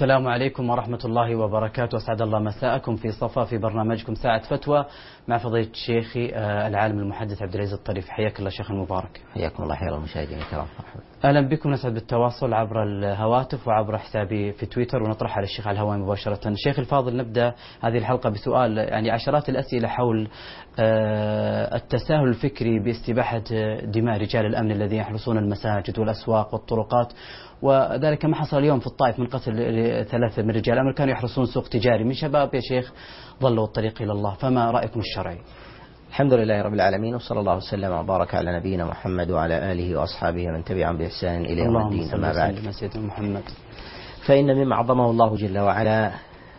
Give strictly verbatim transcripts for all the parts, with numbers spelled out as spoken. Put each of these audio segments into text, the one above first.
السلام عليكم ورحمة الله وبركاته. أسعد الله مساءكم في صفا في برنامجكم ساعة فتوى مع فضيلة شيخي العالم المحدث عبد العزيز الطريف. حياك الله شيخ المبارك. حياكم الله خير المشاهدين الكرام. أهلا بكم. نسعد بالتواصل عبر الهواتف وعبر حسابي في تويتر ونطرح على الشيخ على الهواء مباشرة. الشيخ الفاضل، نبدأ هذه الحلقة بسؤال، يعني عشرات الأسئلة حول التساهل الفكري باستباحة دماء رجال الأمن الذين يحرسون المساجد والأسواق والطرقات، وذلك ما حصل اليوم في الطائف من قتل ثلاثة من رجال الأمن كانوا يحرسون سوق تجاري من شباب يا شيخ ضلوا الطريق إلى الله، فما رأيكم الشرعي؟ الحمد لله رب العالمين، وصلى الله وسلم وبارك على نبينا محمد وعلى آله وأصحابه ومن تبعهم بإحسان إلى يوم الدين. أما بعد، محمد فإن مما أعظمه الله جل وعلا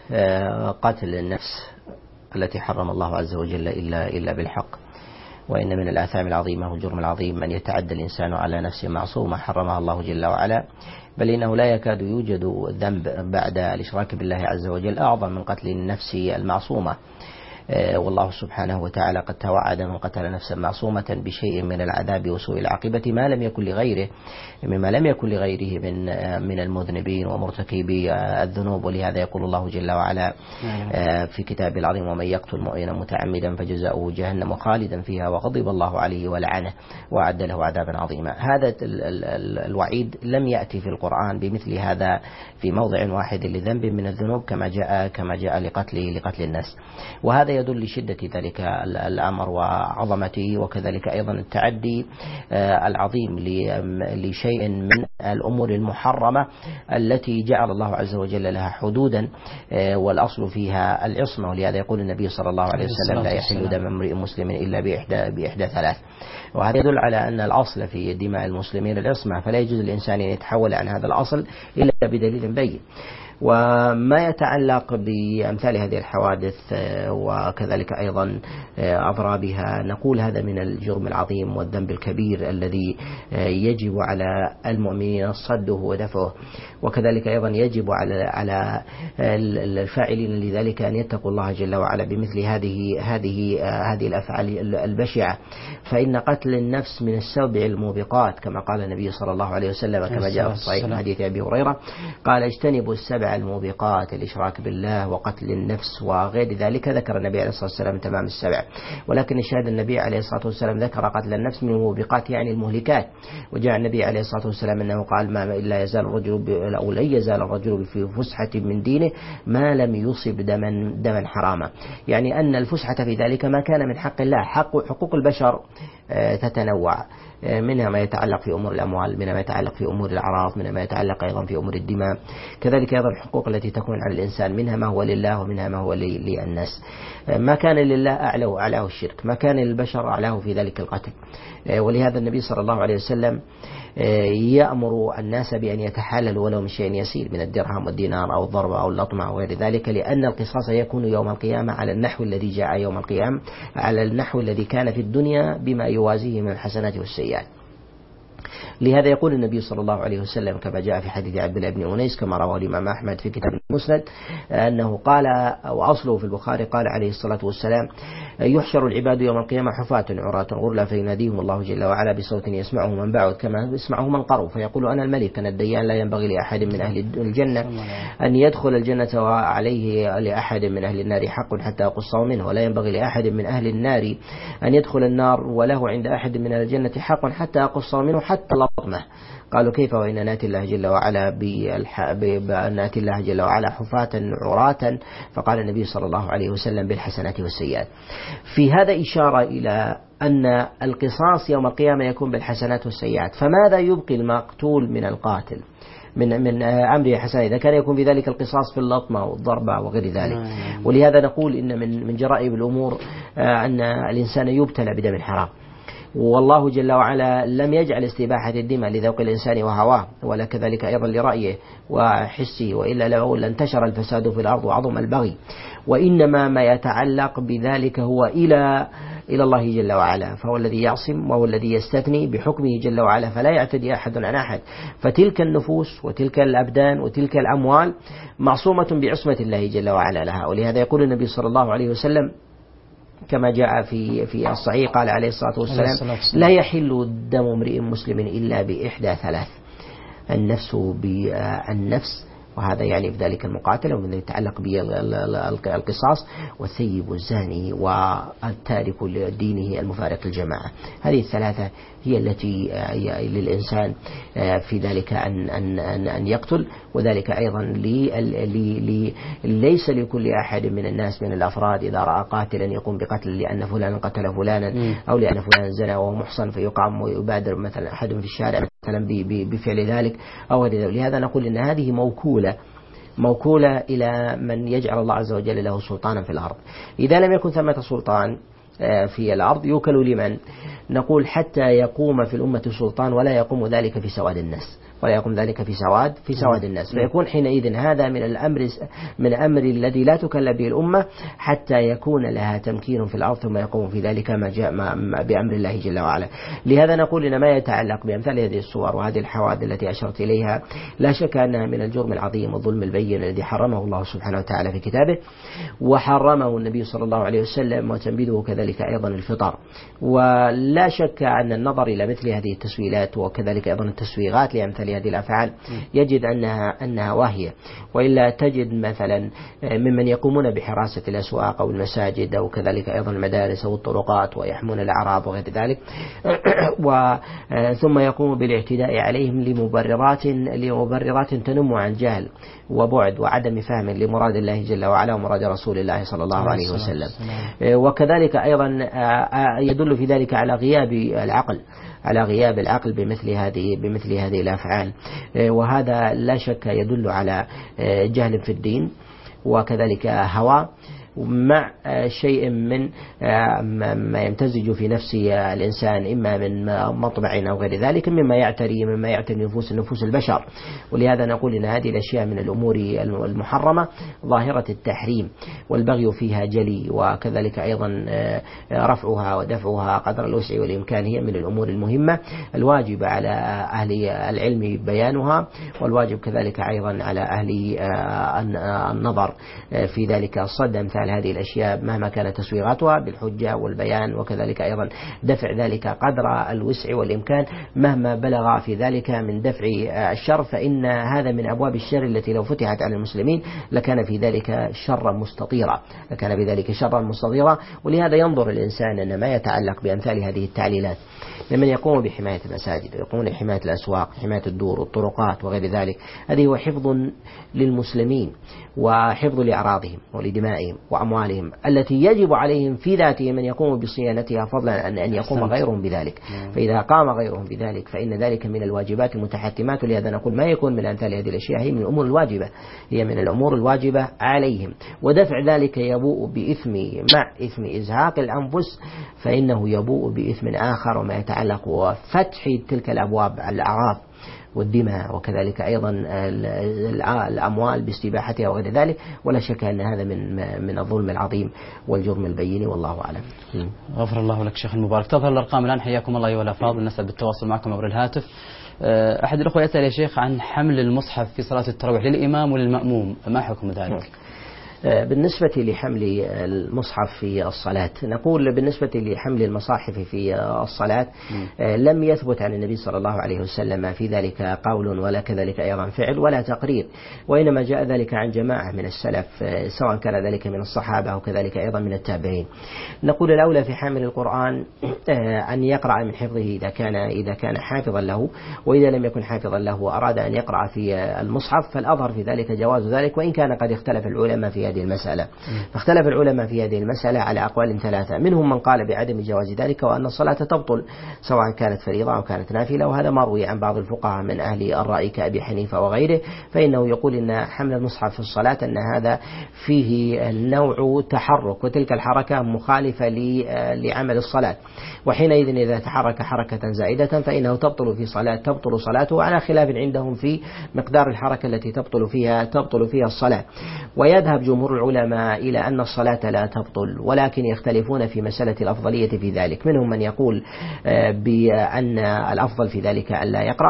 قتل النفس التي حرم الله عز وجل إلا إلا بالحق، وإن من الآثام العظيمة والجرم العظيم أن يتعدى الإنسان على نفسه معصومة حرمها الله جل وعلا، بل إنه لا يكاد يوجد ذنب بعد الإشراك بالله عز وجل أعظم من قتل النفس المعصومة. والله سبحانه وتعالى قد توعد من قتل نفسا معصومة بشيء من العذاب وسوء العاقبة ما لم يكن لغيره مما لم يكن لغيره من من المذنبين ومرتكبي الذنوب. ولهذا يقول الله جل وعلا في كتابه العظيم: ومن يقتل مؤمنا متعمدا فجزاؤه جهنم خالدا فيها وغضب الله عليه ولعنه وأعد له عذابا عظيما. هذا الوعيد لم يأتي في القرآن بمثل هذا في موضع واحد لذنب من الذنوب كما جاء كما جاء لقتل لقتل الناس، وهذا يدل لشدة ذلك الأمر وعظمته، وكذلك أيضا التعدي العظيم لشيء من الأمور المحرمة التي جعل الله عز وجل لها حدودا والأصل فيها العصمة. ولهذا يقول النبي صلى الله عليه وسلم: لا يحل دم امرئ مسلم إلا بإحدى, بإحدى ثلاث. وهذا يدل على أن الأصل في دماء المسلمين العصمة، فلا يجوز الإنسان أن يتحول عن هذا الأصل إلا بدليل بين. وما يتعلق بأمثال هذه الحوادث وكذلك أيضا أضرابها، نقول هذا من الجرم العظيم والذنب الكبير الذي يجب على المؤمنين صده ودفعه، وكذلك أيضا يجب على على الفاعلين لذلك أن يتقوا الله جل وعلا بمثل هذه هذه هذه الأفعال البشعة. فإن قتل النفس من السبع الموبقات كما قال النبي صلى الله عليه وسلم كما جاء في صحيح حديث أبي هريرة قال: اجتنبوا السبع الموبقات، الإشراك بالله وقتل النفس وغير ذلك. ذكر النبي عليه الصلاة والسلام تمام السبع، ولكن الشاهد النبي عليه الصلاة والسلام ذكر قتل النفس من الموبقات يعني المهلكات. وجاء النبي عليه الصلاة والسلام أنه قال: ما إلا يزال الرجل أو لن يزال الرجل في فسحة من دينه ما لم يصب دما دما حراما، يعني أن الفسحة في ذلك ما كان من حق الله. حق حقوق البشر تتنوع، منها ما يتعلق في أمور الأموال، منها ما يتعلق في أمور الأعراض، منها ما يتعلق أيضا في أمور الدماء، كذلك أيضا الحقوق التي تكون على الإنسان منها ما هو لله ومنها ما هو للناس. ما كان لله أعلاه أعلاه الشرك، ما كان للبشر أعلاه في ذلك القتل. ولهذا النبي صلى الله عليه وسلم يأمر الناس بأن يتحللوا ولو من شيء يسير من الدرهم والدينار أو الضربة أو اللطمة أو غير ذلك، لأن القصاص يكون يوم القيامة على النحو الذي جاء يوم القيامة، على النحو الذي كان في الدنيا بما يوازيه من الحسنات والسيئات. لهذا يقول النبي صلى الله عليه وسلم كما جاء في حديث عبد الله بن أنيس كما رواه الإمام أحمد في كتاب المسند أنه قال، وأصله في البخاري، قال عليه الصلاة والسلام: يحشر العباد يوم القيامة حفاة عراة غرلا فيناديهم الله جل وعلا بصوت يسمعه من بعد كما يسمعه من قرب، فيقول: أنا الملك أنا الديان، لا ينبغي لأحد من أهل الجنة أن يدخل الجنة وعليه لأحد من أهل النار حق حتى أقصه منه، ولا ينبغي لأحد من أهل النار أن يدخل النار وله عند أحد من أهل الجنة حق حتى أقصه منه حتى لطمه. قالوا: كيف وإن ناتي الله جل وعلا بناتي الله جل وعلا حفاة عراة؟ فقال النبي صلى الله عليه وسلم: بالحسنات والسيئات. في هذا إشارة إلى أن القصاص يوم القيامة يكون بالحسنات والسيئات. فماذا يبقي المقتول من القاتل من من أمره حسنة إذا كان يكون في ذلك القصاص في اللطمة والضربة وغير ذلك؟ ولهذا نقول إن من من جرائم الأمور أن الإنسان يبتلى بدم حرام، والله جل وعلا لم يجعل استباحة الدماء لذوق الإنسان وهواه، ولا كذلك أيضا لرأيه وحسه، وإلا لو لانتشر الفساد في الأرض وعظم البغي. وإنما ما يتعلق بذلك هو إلى إلى الله جل وعلا، فهو الذي يعصم وهو الذي يستثني بحكمه جل وعلا، فلا يعتدي أحد عن أحد. فتلك النفوس وتلك الأبدان وتلك الأموال معصومة بعصمة الله جل وعلا لها. ولهذا يقول النبي صلى الله عليه وسلم كما جاء في في الصحيح قال عليه الصلاة والسلام: لا يحل دم امرئ مسلم إلا بإحدى ثلاث: النفس بالنفس وهذا يعني بذلك المقاتلة ومن يتعلق بالقصاص، والثيب والزاني والتارك لدينه المفارق للجماعة. هذه الثلاثة هي التي للإنسان في ذلك أن أن أن أن يقتل. وذلك أيضا لي لي ليس لكل أحد من الناس من الأفراد إذا رأى قاتلا يقوم بقتل لأن فلانا قتل فلانا أو لأن فلان زنى وهو محصن فيقام ويبادر مثلا أحد في الشارع مثلا بفعل ذلك أو غير ذلك. لهذا نقول إن هذه موكولة موكولة إلى من يجعل الله عز وجل له سلطانا في الأرض. إذا لم يكن ثمة سلطان في الأرض يوكل لمن؟ نقول حتى يقوم في الأمة سلطان ولا يقوم ذلك في سواد الناس، ولا يقوم ذلك في سواد في سواد الناس، فيكون حينئذ هذا من الأمر من أمر الذي لا تكلف به الأمة حتى يكون لها تمكين في الأرض ثم يقوم في ذلك ما جاء بأمر الله جل وعلا. لهذا نقول إن ما يتعلق بأمثال هذه الصور وهذه الحوادث التي أشرت إليها لا شك أنها من الجرم العظيم والظلم البين الذي حرمه الله سبحانه وتعالى في كتابه، وحرمه النبي صلى الله عليه وسلم، وتنبيذه كذلك أيضا الفطر. ولا شك أن النظر إلى مثل هذه التسويلات وكذلك أيضا التسويغات لأمثال هذه الأفعال يجد أنها أنها واهية، وإلا تجد مثلا ممن يقومون بحراسة الأسواق أو المساجد أو كذلك أيضا المدارس أو الطرقات ويحمون الأعراض وغير ذلك، ثم يقوم بالاعتداء عليهم لمبررات لمبررات تنم عن جهل وبعد وعدم فهم لمراد الله جل وعلا ومراد رسول الله صلى الله عليه وسلم. وكذلك أيضا يدل في ذلك على غياب العقل على غياب العقل بمثل هذه بمثل هذه الأفعال، وهذا لا شك يدل على جهل في الدين وكذلك هوى مع شيء من ما يمتزج في نفس الإنسان إما من مطبع أو غير ذلك مما يعتري مما يعتري نفوس نفوس البشر. ولهذا نقول إن هذه الأشياء من الأمور المحرمة ظاهرة التحريم والبغي فيها جلي، وكذلك أيضا رفعها ودفعها قدر الوسع والإمكان هي من الأمور المهمة الواجب على أهل العلم بيانها، والواجب كذلك أيضا على أهل النظر في ذلك صد أمثال هذه الأشياء مهما كانت تسويغاتها بالحجة والبيان، وكذلك أيضا دفع ذلك قدر الوسع والإمكان مهما بلغ في ذلك من دفع الشر، فإن هذا من أبواب الشر التي لو فتحت على المسلمين لكان في ذلك شرا مستطيرا لكان في ذلك شرا مستطيرا. ولهذا ينظر الإنسان أن ما يتعلق بأمثال هذه التعليلات لمن يقوم بحماية المساجد ويقوم بحماية الأسواق حماية الدور والطرقات وغير ذلك، هذه هو حفظ للمسلمين وحفظ لأعراضهم ولدمائهم وأموالهم التي يجب عليهم في ذاتهم من يقوم بصيانتها فضلا أن أن يقوم غيرهم بذلك. فإذا قام غيرهم بذلك فإن ذلك من الواجبات المتحتمات. لهذا نقول ما يكون من أمثال هذه الأشياء هي من الأمور الواجبة هي من الأمور الواجبة عليهم، ودفع ذلك يبوء بإثم مع إثم إزهاق الأنفس فإنه يبوء بإثم آخر وما يتعلق وفتح تلك الأبواب الأعراض والدماء وكذلك أيضا الأموال باستباحتها وغير ذلك. ولا شك أن هذا من من الظلم العظيم والجرم البين، والله أعلم. غفر الله لك شيخ المبارك. تظهر الأرقام الآن، حياكم الله أيها الأفاضل، نسأل بالتواصل معكم عبر الهاتف. أحد الأخوة يسأل يا شيخ عن حمل المصحف في صلاة التراويح للإمام وللمأموم، ما حكم ذلك؟ بالنسبة لحمل المصحف في الصلاة نقول بالنسبة لحمل المصاحف في الصلاة لم يثبت عن النبي صلى الله عليه وسلم في ذلك قول ولا كذلك أيضا فعل ولا تقرير، وإنما جاء ذلك عن جماعة من السلف سواء كان ذلك من الصحابة أو كذلك أيضا من التابعين. نقول الأولى في حامل القرآن أن يقرأ من حفظه إذا كان إذا كان حافظا له، وإذا لم يكن حافظا له وأراد أن يقرأ في المصحف فالأظهر في ذلك جواز ذلك، وإن كان قد اختلف العلماء في هذه المسألة. فاختلف العلماء في هذه المسألة على أقوال ثلاثة، منهم من قال بعدم جواز ذلك وأن الصلاة تبطل سواء كانت فريضة أو كانت نافلة، وهذا مروي عن بعض الفقهاء من أهل الرأي كأبي حنيفة وغيره، فإنه يقول إن حمل المصحف في الصلاة أن هذا فيه نوع تحرك، وتلك الحركة مخالفة لعمل الصلاة، وحينئذ إذا تحرك حركة زائدة فإنه تبطل في صلاة تبطل صلاته، على خلاف عندهم في مقدار الحركة التي تبطل فيها تبطل فيها الصلاة. ويذهب جمهور العلماء إلى أن الصلاة لا تبطل، ولكن يختلفون في مسألة الأفضلية في ذلك، منهم من يقول بأن الأفضل في ذلك ألا يقرأ،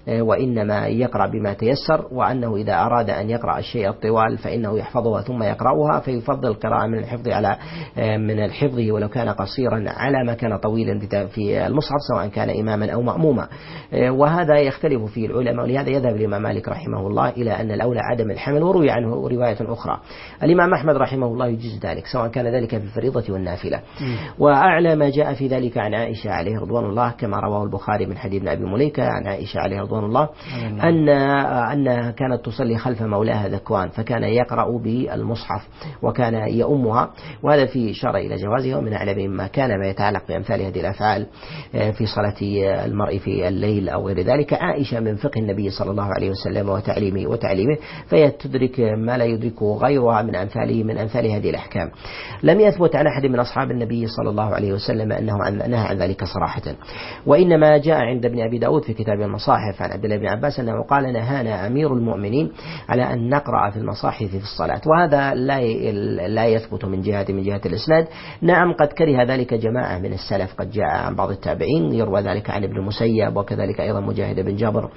وإنما يقرأ بما تيسر، وأنه إذا أراد أن يقرأ الشيء الطوال فإنه يحفظها ثم يقرأها، فيفضل القراءة من الحفظ على من الحفظ ولو كان قصيرا على ما كان طويلا في المصحف سواء كان إماما أو مأموما. وهذا يختلف فيه العلماء، ولهذا يذهب الإمام مالك رحمه الله إلى أن الأولى عدم الحمل، وروي عنه رواية أخرى. الإمام أحمد رحمه الله يجيز ذلك سواء كان ذلك في الفريضة والنافلة. وأعلى ما جاء في ذلك عن عائشة عليه رضوان الله كما رواه البخاري من حديث ابن أبي مليكة عن عائشة عليه رضوان الله أن أنها كانت تصلي خلف مولاها ذكوان فكان يقرأ بالمصحف وكان يؤمها، وهذا فيه إشارة إلى جوازه. ومن أعلم ما كان ما يتعلق بأمثال هذه الأفعال في صلاة المرء في الليل أو غير ذلك عائشة من فقه النبي صلى الله عليه وسلم وتعليمه وتعليمه، فهي تدرك ما لا يدركه غيرها من أمثاله من أمثال هذه الأحكام. لم يثبت عن أحد من أصحاب النبي صلى الله عليه وسلم أنه نهى عن ذلك صراحة، وإنما جاء عند ابن أبي داود في كتاب المصاحف عن عبد الله بن عباس أنه قال نهانا أمير المؤمنين على أن نقرأ في المصاحف في الصلاة، وهذا لا لا يثبت من جهة من جهة الإسناد. نعم قد كره ذلك جماعة من السلف، قد جاء عن بعض التابعين يروى ذلك عن ابن المسيب وكذلك أيضا مجاهد بن جابر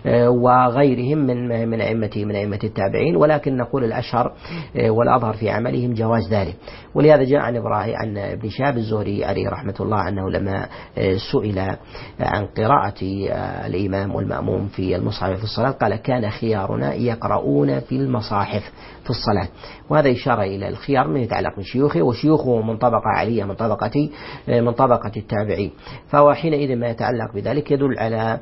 وغيرهم من من أئمة من أئمة التابعين، ولكن نقول الأشهر والأظهر في عملهم جواز ذلك. ولهذا جاء عن إبراهيم عن ابن شهاب الزهري عليه رحمة الله أنه لما سئل عن قراءة الإمام والمأموم في المصحف في الصلاة قال كان خيارنا يقرؤون في المصاحف في الصلاة، وهذا إشارة إلى الخيار من يتعلق بشيوخه، وشيوخه من طبقة عالية من طبقة من طبقة التابعين، فهو حينئذ ما يتعلق بذلك يدل على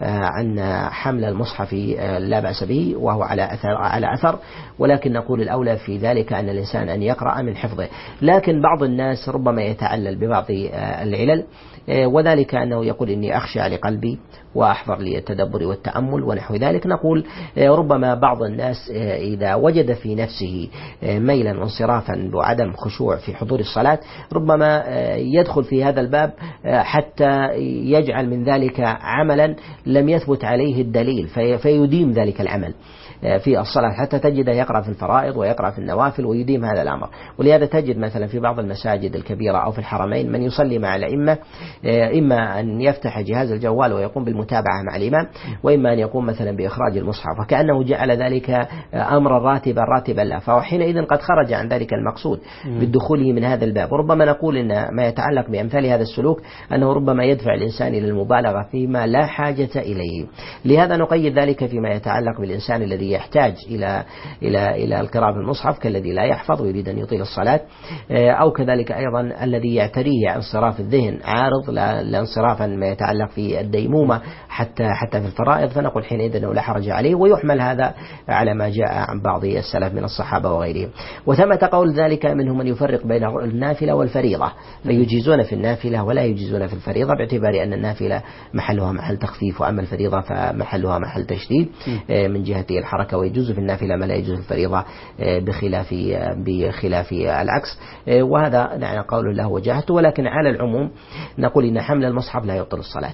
أن حمل المصحف لا بأس به وهو على أثر على أثر، ولكن نقول الأولى في ذلك أن الإنسان أن يقرأ من حفظه. لكن بعض الناس ربما يتعلل ببعض العلل، وذلك أنه يقول إني أخشى لقلبي وأحضر لي التدبر والتأمل ونحو ذلك. نقول ربما بعض الناس إذا وجد في نفسه ميلا وانصرافا وعدم خشوع في حضور الصلاة ربما يدخل في هذا الباب حتى يجعل من ذلك عملا لم يثبت عليه الدليل فيديم ذلك العمل في الصلاة، حتى تجد يقرأ في الفرائض ويقرأ في النوافل ويديم هذا الأمر. ولهذا تجد مثلا في بعض المساجد الكبيرة أو في الحرمين من يصلي مع الأئمة إما أن يفتح جهاز الجوال ويقوم بالمتابعة مع الإمام، وإما أن يقوم مثلا بإخراج المصحف، وكأنه جعل ذلك أمرا راتبا راتبا له، فهو حينئذ قد خرج عن ذلك المقصود بالدخول من هذا الباب. وربما نقول إن ما يتعلق بأمثال هذا السلوك أنه ربما يدفع الإنسان إلى المبالغة فيما لا حاجة إليه. لهذا نقيد ذلك فيما يتعلق بالإنسان الذي يحتاج إلى إلى إلى القراءة بالمصحف كالذي لا يحفظ ويريد أن يطيل الصلاة، أو كذلك أيضا الذي يعتريه انصراف الذهن عارض لانصرافا ما يتعلق في الديمومة حتى حتى في الفرائض، فنقول حينئذ أنه لا حرج عليه، ويحمل هذا على ما جاء عن بعض السلف من الصحابة وغيرهم. وثمة قول ذلك منهم من يفرق بين النافلة والفريضة، فيجيزون في النافلة ولا يجيزون في الفريضة باعتبار أن النافلة محلها محل تخفيف وأما الفريضة فمحلها محل تشديد من جهة الحركة، ويجوز في النافلة ما لا يجوز في الفريضة بخلاف بخلاف العكس. وهذا يعني قول له وجهته، ولكن على العموم نقول إن حمل المصحف لا يبطل الصلاة،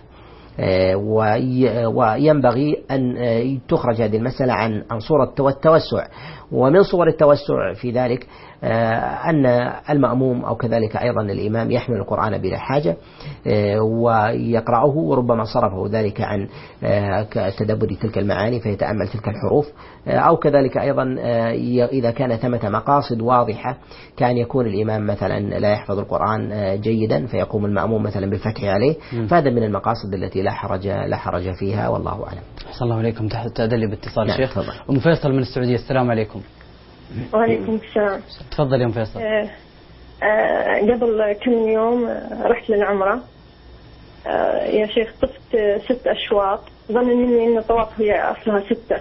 وينبغي أن تخرج هذه المسألة عن عن صورة التوسع. ومن صور التوسع في ذلك أن المأموم أو كذلك أيضا الإمام يحمل القرآن بلا حاجة ويقرأه، وربما صرفه ذلك عن تدبر تلك المعاني فيتأمل تلك الحروف، أو كذلك أيضا إذا كان ثمة مقاصد واضحة كان يكون الإمام مثلا لا يحفظ القرآن جيدا فيقوم المأموم مثلا بالفتح عليه، فهذا من المقاصد التي لا حرج لا حرج فيها، والله أعلم. أحسن الله عليكم. تحت تأدلي باتصال الشيخ أم فيصل من السعودية. السلام عليكم. وعليكم السلام. تفضل يا أم فيصل. أه أه قبل كم يوم رحت للعمرة، أه يا شيخ طفت ست أشواط، ظن مني إن الطواف هي أصلها ستة،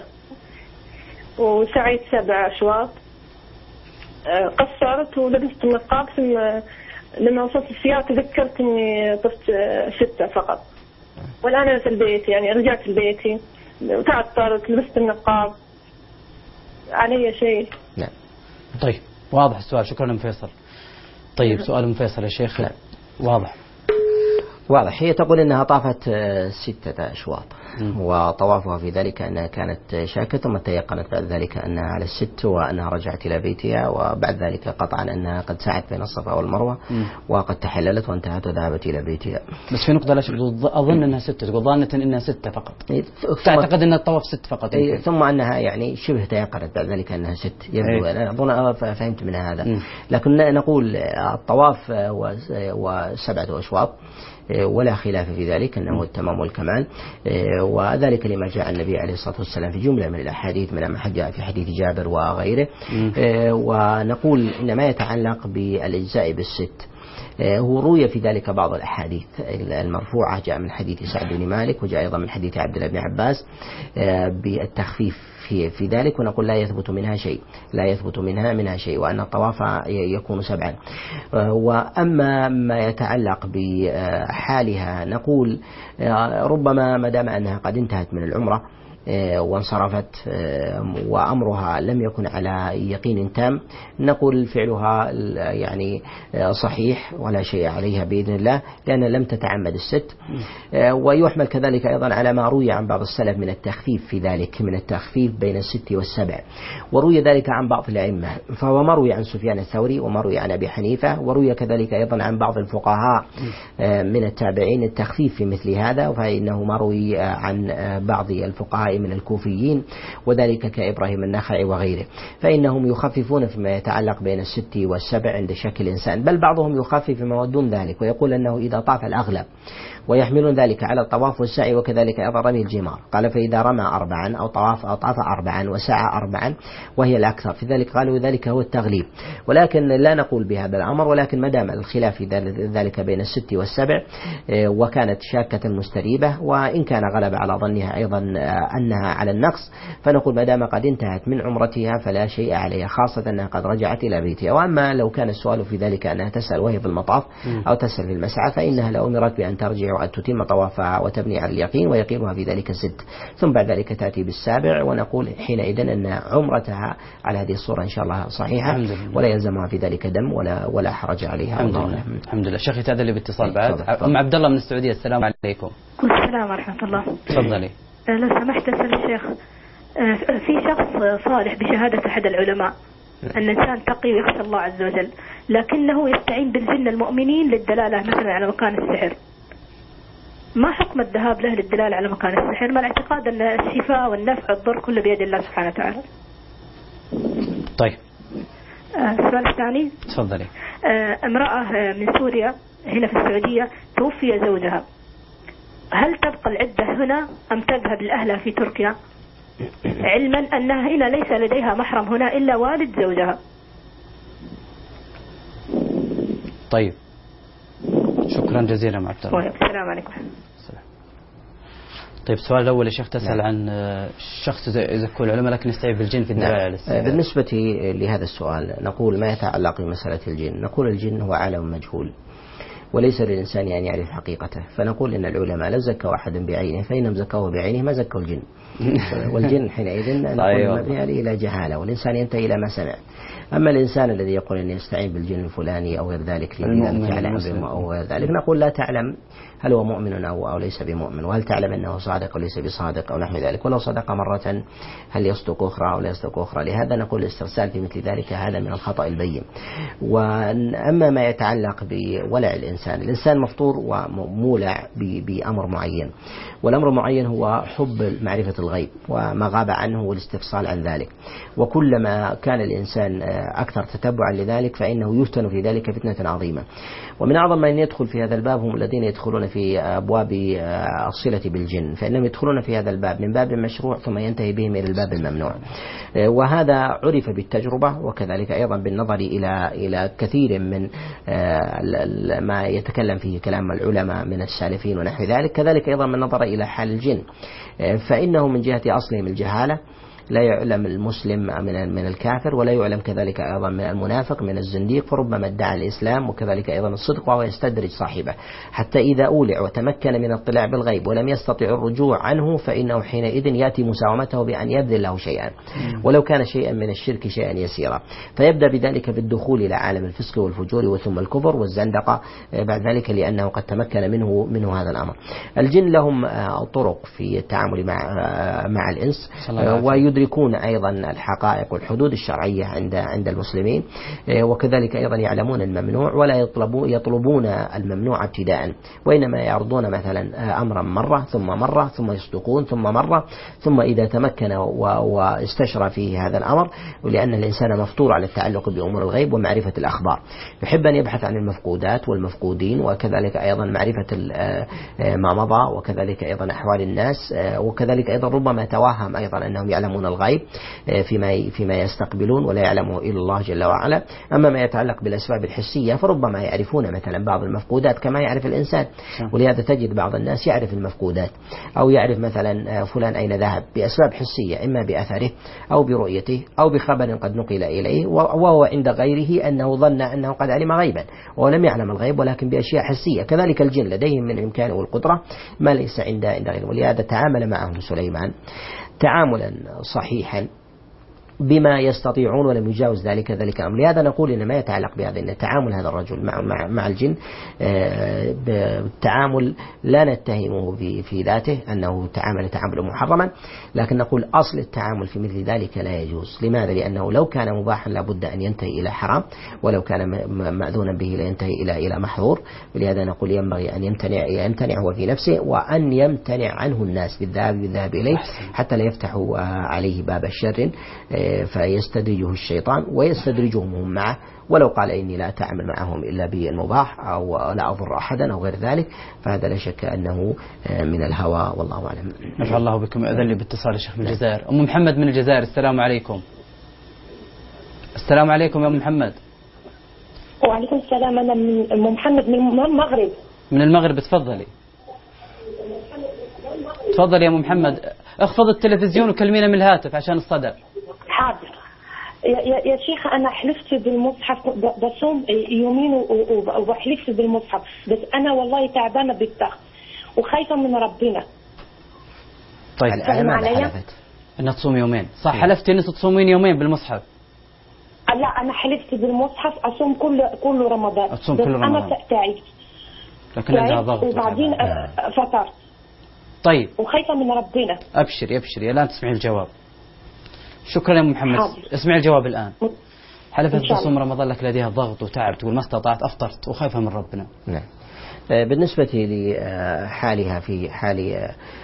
وسعيت سبع أشواط، أه قصرت ولبست النقاب، ثم لما وصلت السيارة تذكرت إني طفت ستة فقط، والآن أنا في البيت يعني رجعت لبيتي وتعطرت لبست النقاب، علي شيء؟ لا. طيب واضح السؤال، شكرا أم فيصل. طيب سؤال أم فيصل يا شيخ. لا. واضح. واضح. هي تقول أنها طافت ستة أشواط وطوافها في ذلك أنها كانت شاكة، ثم تيقنت بعد ذلك أنها على الست وأنها رجعت إلى بيتها، وبعد ذلك قطعا أنها قد سعت بين الصفا والمروة وقد تحللت وانتهت وذهبت إلى بيتها. بس في نقطة لا شك، أظن أنها ستة، تقول ظانة أنها ستة فقط، تعتقد أن الطواف ست فقط. ثم أنها يعني شبه تيقنت بعد ذلك أنها ست، يبدو أنا أظن فهمت من هذا. م. لكن نقول الطواف وسبعة أشواط ولا خلاف في ذلك أنه التمام والكمال، وذلك لما جاء النبي عليه الصلاة والسلام في جملة من الأحاديث، من ما جاء في حديث جابر وغيره. ونقول إن ما يتعلق بالإجزاء بالست هو روي في ذلك بعض الأحاديث المرفوعة، جاء من حديث سعد بن مالك وجاء أيضا من حديث عبد الله بن عباس بالتخفيف في في ذلك، ونقول لا يثبت منها شيء، لا يثبت منها منها شيء، وأن الطواف يكون سبعا. وأما ما يتعلق بحالها نقول ربما ما دام أنها قد انتهت من العمرة وانصرفت وأمرها لم يكن على يقين تام، نقول فعلها يعني صحيح ولا شيء عليها بإذن الله، لأن لم تتعمد الست. ويحمل كذلك أيضا على ما روي عن بعض السلف من التخفيف في ذلك، من التخفيف بين الست والسبع، وروي ذلك عن بعض الأئمة، فهو ما روي عن سفيان الثوري وما روي عن أبي حنيفة، وروي كذلك أيضا عن بعض الفقهاء من التابعين التخفيف في مثل هذا، فإنه ما روي عن بعض الفقهاء من الكوفيين وذلك كإبراهيم النخعي وغيره، فإنهم يخففون فيما يتعلق بين الست والسبع عند شك الإنسان، بل بعضهم يخفف فيما دون ذلك ويقول أنه إذا طاف الأغلب، ويحملون ذلك على الطواف والسعي وكذلك أيضا رمي الجمار. قال فإذا رمى أربعا أو طواف أو طاف أربعا وسعى أربعا وهي الأكثر في ذلك، قالوا ذلك هو التغليب. ولكن لا نقول بهذا الأمر، ولكن ما دام الخلاف في ذلك بين الست والسبع وكانت شاكة مستريبة، وإن كان غلب على ظنها أيضا أنها على النقص، فنقول ما دام قد انتهت من عمرتها فلا شيء عليها، خاصة أنها قد رجعت إلى بيتها. وأما لو كان السؤال في ذلك أنها تسأل وهي في المطاف أو تسأل في المسعى، فإنها لو أمرت بأن ترجع وأن تتم طوافها وتبني على اليقين، ويقينها في ذلك الست، ثم بعد ذلك تأتي بالسابع، ونقول حينئذ أن عمرتها على هذه الصورة إن شاء الله صحيحة، ولا يلزمها في ذلك دم ولا ولا حرج عليها. الحمد لله. الحمد لله. شيخ هذا اللي باتصال بعد أم عبد الله من السعودية. السلام عليكم. السلام ورحمة الله. تفضلي. لو سمحت أسأل الشيخ، في شخص صالح بشهادة أحد العلماء أن إنسان تقي ويخشى الله عز وجل، لكنه يستعين بالجن المؤمنين للدلالة مثلا على مكان السحر، ما حكم الذهاب له للدلالة على مكان السحر مع الاعتقاد أن الشفاء والنفع والضر كله بيد الله سبحانه وتعالى؟ طيب. السؤال الثاني. تفضلي. امرأة من سوريا هنا في السعودية توفي زوجها، هل تبقى العدة هنا أم تذهب لأهلها في تركيا، علما أنها هنا ليس لديها محرم هنا إلا والد زوجها؟ طيب، شكرا جزيلا مع السلامة. السلام عليكم. طيب، السؤال الأول يا شيخ تسأل نعم. عن الشخص يزكو العلماء لكن يستعين بالجن في الدلالة على السحر. بالنسبة لهذا السؤال نقول ما يتعلق بمسألة الجن، نقول الجن هو عالم مجهول وليس للإنسان أن يعرف حقيقته، فنقول إن العلماء لو زكوا أحدا بعينه فإنهم زكوه بعينه ما زكوا الجن، والجن حينئذ نقول مبني إلى جهالة، والإنسان ينتهي إلى ما سمع. أما الإنسان الذي يقول أن يستعين بالجن الفلاني أو غير ذلك لذلك على أمر أو غير ذلك، نقول لا تعلم هل هو مؤمن أو, أو ليس بمؤمن، وهل تعلم أنه صادق أو ليس بصادق أو نحو ذلك، ولو صدق مرة هل يصدق أخرى أو لا يصدق أخرى. لهذا نقول الاسترسال في مثل ذلك هذا من الخطأ البين. وأما ما يتعلق بولع الإنسان، الإنسان مفطور ومولع بأمر معين، والأمر معين هو حب معرفة الغيب وما غاب عنه والاستفصال عن ذلك، وكلما كان الإنسان أكثر تتبعا لذلك فإنه يفتن في ذلك فتنة عظيمة. ومن أعظم من يدخل في هذا الباب هم الذين يدخلون في أبواب الصلة بالجن، فإنهم يدخلون في هذا الباب من باب المشروع ثم ينتهي بهم إلى الباب الممنوع، وهذا عرف بالتجربة وكذلك أيضا بالنظر إلى إلى كثير من ما يتكلم فيه كلام العلماء من السالفين ونحو ذلك، كذلك أيضا من نظر إلى حال الجن، فإنه من جهة أصلهم الجهالة لا يعلم المسلم من من الكافر، ولا يعلم كذلك أيضا من المنافق من الزنديق، فربما ادعى الإسلام وكذلك أيضا الصدق وهو يستدرج صاحبه، حتى إذا أولع وتمكن من الاطلاع بالغيب ولم يستطع الرجوع عنه فإنه حينئذ يأتي مساومته بأن يبذل له شيئا ولو كان شيئا من الشرك شيئا يسيرا، فيبدأ بذلك بالدخول إلى عالم الفسق والفجور وثم الكفر والزندقة بعد ذلك، لأنه قد تمكن منه منه هذا الأمر. الجن لهم طرق في التعامل مع مع الإنس، ويدركون أيضا الحقائق والحدود الشرعية عند عند المسلمين، وكذلك أيضا يعلمون الممنوع ولا يطلبون يطلبون الممنوع ابتداء، وإنما يعرضون مثلا أمرا مرة ثم مرة ثم يصدقون ثم مرة، ثم إذا تمكن واستشرى فيه هذا الأمر، ولأن الإنسان مفطور على التعلق بأمور الغيب ومعرفة الأخبار، يحب أن يبحث عن المفقودات والمفقودين، وكذلك أيضا معرفة ما مضى، وكذلك أيضا أحوال الناس، وكذلك أيضا ربما توهم أيضا أنهم يعلمون الغيب فيما فيما يستقبلون ولا يعلمه إلا الله جل وعلا. أما ما يتعلق بالأسباب الحسية فربما يعرفون مثلا بعض المفقودات كما يعرف الإنسان، ولهذا تجد بعض الناس يعرف المفقودات أو يعرف مثلا فلان أين ذهب بأسباب حسية، إما بأثره أو برؤيته أو بخبر قد نقل إليه، وهو عند غيره أنه ظن أنه قد علم غيبا ولم يعلم الغيب ولكن بأشياء حسية. كذلك الجن لديهم من الإمكان والقدرة ما ليس عند عند غيره، ولهذا تعامل معهم سليمان تعاملا صحيحا بما يستطيعون ولم يجاوز ذلك ذلك الأمر. لهذا نقول إن ما يتعلق بهذا إن تعامل هذا الرجل مع مع, مع الجن بالتعامل لا نتهمه في ذاته أنه تعامل تعاملا محرما، لكن نقول أصل التعامل في مثل ذلك لا يجوز. لماذا؟ لأنه لو كان مباحا لابد أن ينتهي إلى حرام، ولو كان مأذونا به لينتهي إلى إلى محظور. ولهذا نقول ينبغي أن يمتنع يمتنع هو في نفسه، وأن يمتنع عنه الناس بالذهاب بالذهاب إليه حتى لا يفتحوا عليه باب الشر فيستدرجه الشيطان ويستدرجهم هم معه، ولو قال إني لا أتعامل معهم إلا بالمباح أو لا أضر أحدا أو غير ذلك، فهذا لا شك أنه من الهوى والله أعلم. نفع الله بكم. أذن لي باتصال الشيخ من الجزائر. أم محمد من الجزائر، السلام عليكم. السلام عليكم يا أم محمد. وعليكم السلام. أنا من أم محمد من المغرب. من المغرب، تفضلي. تفضلي يا أم محمد، اخفض التلفزيون وكلمينا من الهاتف عشان الصدى. حاضر. يا, يا شيخ أنا حلفت بالمصحف بصوم يومين وحلفت بالمصحف، بس أنا والله تعبانة بالضغط وخايفة من ربنا. طيب أنا حلفت أن تصوم يومين، صح؟ حلفتي أن تصومين يومين بالمصحف؟ لا أنا حلفت بالمصحف أصوم كل كل رمضان، أصوم كل رمضان. أنا تعبت لكن عندها ضغط وبعدين فطرت. طيب وخايفة من ربنا. أبشري أبشري الآن تسمعي الجواب. شكرا يا محمد. حاضر. اسمعي الجواب الآن. حلفت تصوم رمضان لك لديها ضغط وتعب، تقول ما استطعت أفطرت وخايفة من ربنا. نعم. بالنسبة لحالها في حال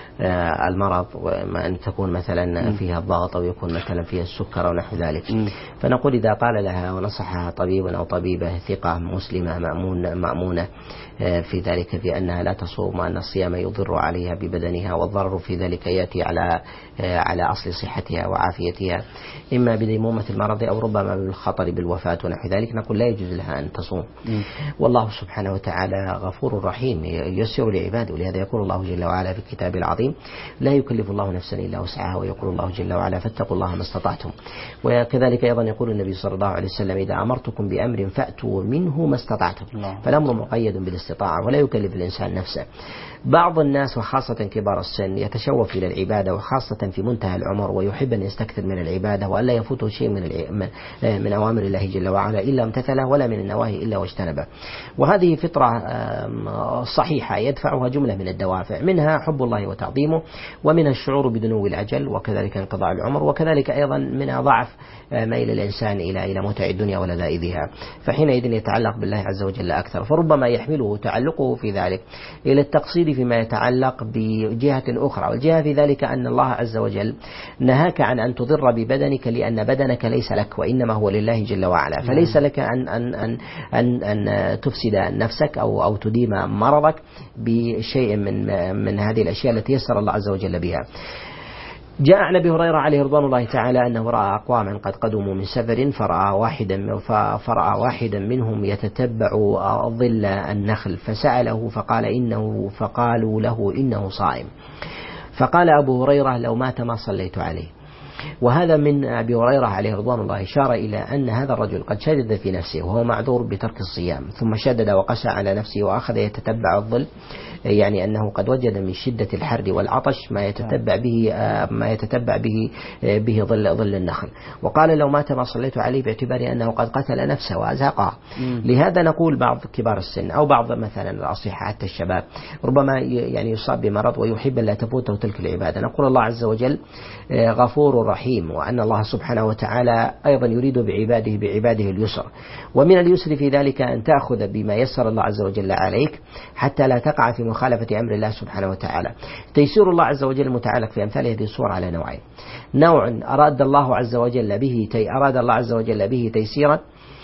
المرض، وما أن تكون مثلا فيها الضغط أو يكون مثلا فيها السكر أو نحو ذلك، م. فنقول إذا قال لها ونصحها طبيب أو طبيبة ثقة مسلمة مأمون مأمونة في ذلك بأنها لا تصوم وأن الصيام يضر عليها ببدنها، والضرر في ذلك يأتي على على أصل صحتها وعافيتها، إما بديمومة المرض أو ربما بالخطر بالوفاة ونحو ذلك، نقول لا يجوز لها أن تصوم. م. والله سبحانه وتعالى غفور رحيم ييسر لعباده، ولهذا يقول الله جل وعلا في الكتاب العظيم لا يكلف الله نفسا إلا وسعها، ويقول الله جل وعلا فاتقوا الله ما استطعتم. وكذلك أيضا يقول النبي صلى الله عليه وسلم إذا أمرتكم بأمر فأتوا منه ما استطعتم، فالأمر مقيد بالاستطاعة ولا يكلف الإنسان نفسه. بعض الناس وخاصة كبار السن يتشوف إلى العبادة وخاصة في منتهى العمر، ويحب أن يستكثر من العبادة وألا يفوته شيء من من أوامر الله جل وعلا إلا امتثله، ولا من النواهي إلا واجتنبه. وهذه فطرة صحيحة يدفعها جملة من الدوافع، منها حب الله وتعظيمه، ومنها الشعور بدنو الأجل، وكذلك انقضاء العمر، وكذلك أيضا منها ضعف ميل الإنسان إلى إلى متع الدنيا ولذائذها، فحينئذ يتعلق بالله عز وجل أكثر، فربما يحمله تعلقه في ذلك إلى التقصير فيما يتعلق بجهة أخرى. والجهة في ذلك أن الله عز وجل نهاك عن أن تضر ببدنك، لأن بدنك ليس لك وإنما هو لله جل وعلا، فليس لك أن أن أن أن, أن تفسد نفسك أو أو تديم مرضك بشيء من من هذه الأشياء التي يسر الله عز وجل بها. جاء عن أبي هريرة عليه رضوان الله تعالى أنه رأى أقواما قد قدموا من سفر فرأى واحدا فرأى واحدا منهم يتتبع ظل النخل، فسأله فقال إنه فقالوا له إنه صائم، فقال أبو هريرة لو مات ما صليت عليه. وهذا من أبي هريرة عليه رضوان الله إشارة إلى أن هذا الرجل قد شدد في نفسه وهو معذور بترك الصيام، ثم شدد وقسى على نفسه وأخذ يتتبع الظل، يعني أنه قد وجد من شدة الحر والعطش ما يتتبع به ما يتتبع به به ظل ظل النخل، وقال لو مات ما صليت عليه باعتبار أنه قد قتل نفسه وأزهقها. لهذا نقول بعض كبار السن أو بعض مثلا الأصحاء حتى الشباب ربما يعني يصاب بمرض ويحب لا تفوته تلك العبادة، نقول الله عز وجل غفور رحيم، وأن الله سبحانه وتعالى أيضا يريد بعباده بعباده اليسر، ومن اليسر في ذلك أن تأخذ بما يسر الله عز وجل عليك حتى لا تقع في مخالفة أمر الله سبحانه وتعالى. تيسير الله عز وجل متعلق في أمثال هذه الصور على نوعين: نوع أراد الله عز وجل به تي أراد الله عز وجل به تيسيرا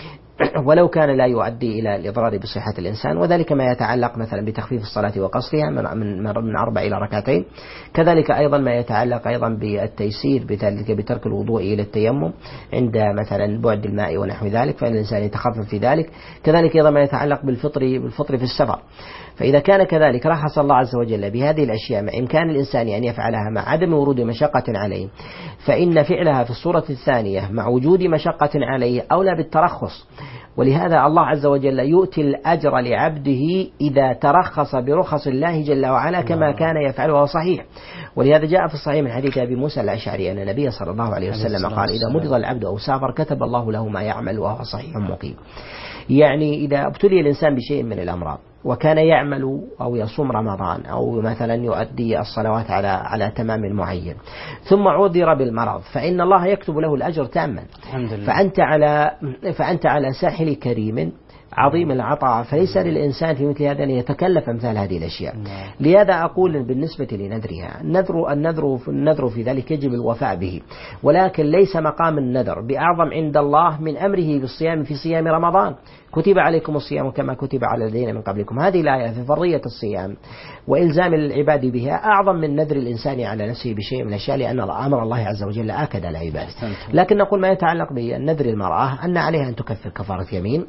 ولو كان لا يؤدي إلى الإضرار بصحة الإنسان، وذلك ما يتعلق مثلا بتخفيف الصلاة وقصرها من من أربع إلى ركعتين، كذلك أيضا ما يتعلق أيضا بالتيسير بذلك بترك الوضوء إلى التيمم عند مثلا بعد الماء ونحو ذلك، فإن الإنسان يتخفف في ذلك، كذلك أيضا ما يتعلق بالفطر بالفطر في السفر. فإذا كان كذلك رخص الله عز وجل بهذه الأشياء مع إمكان الإنسان أن يفعلها مع عدم ورود مشقة عليه، فإن فعلها في الصورة الثانية مع وجود مشقة عليه أولى بالترخص. ولهذا الله عز وجل يؤتي الأجر لعبده إذا ترخص برخص الله جل وعلا كما كان يفعل وهو صحيح. ولهذا جاء في الصحيح من حديث أبي موسى الأشعري أن النبي صلى الله عليه وسلم قال: إذا مرض العبد أو سافر كتب الله له ما يعمل وهو صحيح مقيم. يعني إذا ابتلي الإنسان بشيء من الأمراض وكان يعمل أو يصوم رمضان أو مثلا يؤدي الصلوات على على تمام معين ثم عذر بالمرض، فإن الله يكتب له الأجر تاما. فأنت على فأنت على ساحل كريم عظيم العطاء، فليس للإنسان في مثل هذا أن يتكلف أمثال هذه الأشياء. لهذا أقول بالنسبة لنذرها النذر النذر النذر في ذلك يجب الوفاء به، ولكن ليس مقام النذر بأعظم عند الله من أمره بالصيام في صيام رمضان. كتب عليكم الصيام كما كتب على الذين من قبلكم، هذه الآية في فرضية الصيام وإلزام العباد بها أعظم من نذر الإنسان على نفسه بشيء من الأشياء، لأن أمر الله عز وجل آكد على عباده. لكن نقول ما يتعلق بالنذر المرأة أن عليها أن تكفر كفارة يمين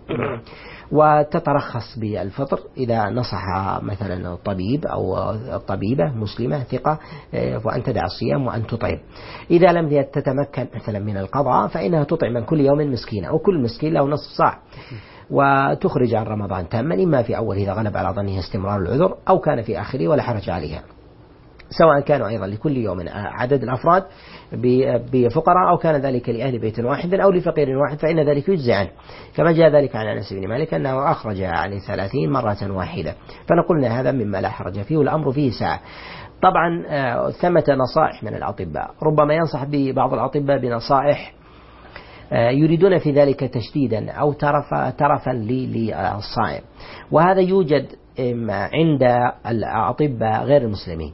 وتترخص بالفطر إذا نصح مثلا الطبيب أو الطبيبة مسلمة ثقة وأن تدع الصيام وأن تطعم. إذا لم تتمكن مثلا من القضاء فإنها تطعم من كل يوم مسكين أو كل مسكين له نصف صاع، وتخرج عن رمضان تاما، إما في أول إذا غلب على ظنه استمرار العذر أو كان في آخره ولا حرج عليها، سواء كانوا أيضا لكل يوم عدد الأفراد بفقراء أو كان ذلك لأهل بيت واحد أو لفقير واحد، فإن ذلك يجزي عنه، كما جاء ذلك عن أنس بن مالك أنه أخرج عن ثلاثين مرة واحدة. فنقولنا هذا مما لا حرج فيه والأمر فيه ساعة. طبعا ثمة نصائح من الأطباء، ربما ينصح بعض الأطباء بنصائح يريدون في ذلك تشديدا أو ترفا ترفا للصائم، وهذا يوجد عند الأطباء غير المسلمين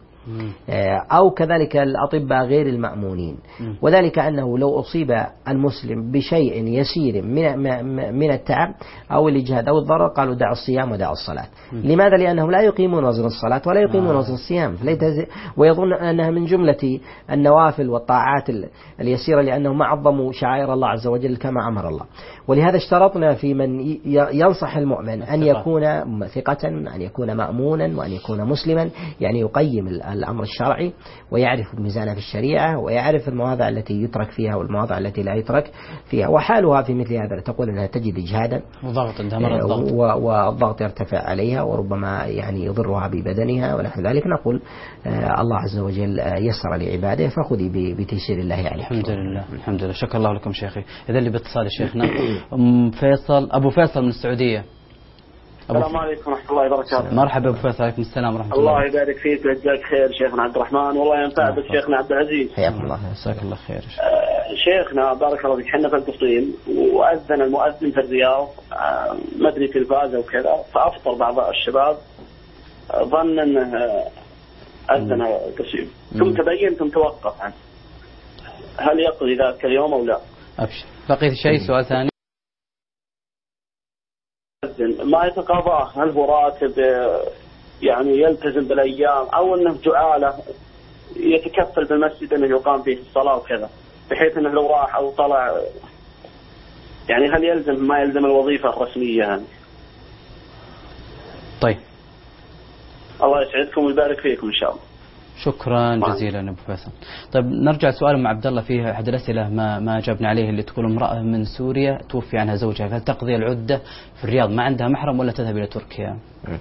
أو كذلك الأطباء غير المأمونين، وذلك أنه لو أصيب المسلم بشيء يسير من من التعب أو الإجهاد أو الضرر قالوا دع الصيام ودع الصلاة. لماذا؟ لأنهم لا يقيمون وزن الصلاة ولا يقيمون وزن الصيام، ويظن أنها من جملة النوافل والطاعات اليسيرة لأنهم ما عظموا شعائر الله عز وجل كما أمر الله. ولهذا اشترطنا في من ينصح المؤمن أن يكون ثقة، أن يكون مأمونا، وأن يكون مسلما، يعني يقيم الأمر الشرعي ويعرف الميزان في الشريعة ويعرف المواضع التي يترك فيها والمواضع التي لا يترك فيها. وحالها في مثل هذا تقول أنها تجد إجهادا وضغط عندها مرض الضغط والضغط يرتفع عليها وربما يعني يضرها ببدنها ونحو ذلك، نقول آه الله عز وجل يسر لعباده فخذي بتيسير الله عليه. الحمد لله الحمد لله. شكر الله لكم شيخي. إذا اللي باتصال شيخنا أم فيصل أبو فيصل من السعودية. السلام عليكم ورحمة الله وبركاته. مرحبا أبو فيصل. عليكم السلام ورحمة الله. الله يبارك فيك ويجزاك خير شيخنا عبد الرحمن، والله ينفع بك شيخنا عبد العزيز. حياك الله. جزاك الله خير. آه شيخنا بارك الله فيك، حنا في القصيم وأذن المؤذن في الرياض، آه ما أدري تلفاز أو كذا، فأفطر بعض الشباب آه ظن أنه أذن القصيم، ثم تبين ثم توقف عنه، هل يقضي ذاك اليوم أو لا؟ أبشر. بقيت شيء سؤال ثاني؟ ما يتقاضاه، هل هو راتب يعني يلتزم بالأيام أو أنه جعالة يتكفل بالمسجد أنه يقام فيه الصلاة وكذا، بحيث أنه لو راح أو طلع يعني هل يلزم ما يلزم الوظيفة الرسمية يعني؟ طيب الله يسعدكم ويبارك فيكم إن شاء الله. شكرا جزيلا أبو فيصل. طيب نرجع سؤال مع عبد الله فيه أحد الأسئلة ما ما جابنا عليه، اللي تقول امرأة من سوريا توفي عنها زوجها، هل تقضي العدة في الرياض ما عندها محرم ولا تذهب إلى تركيا؟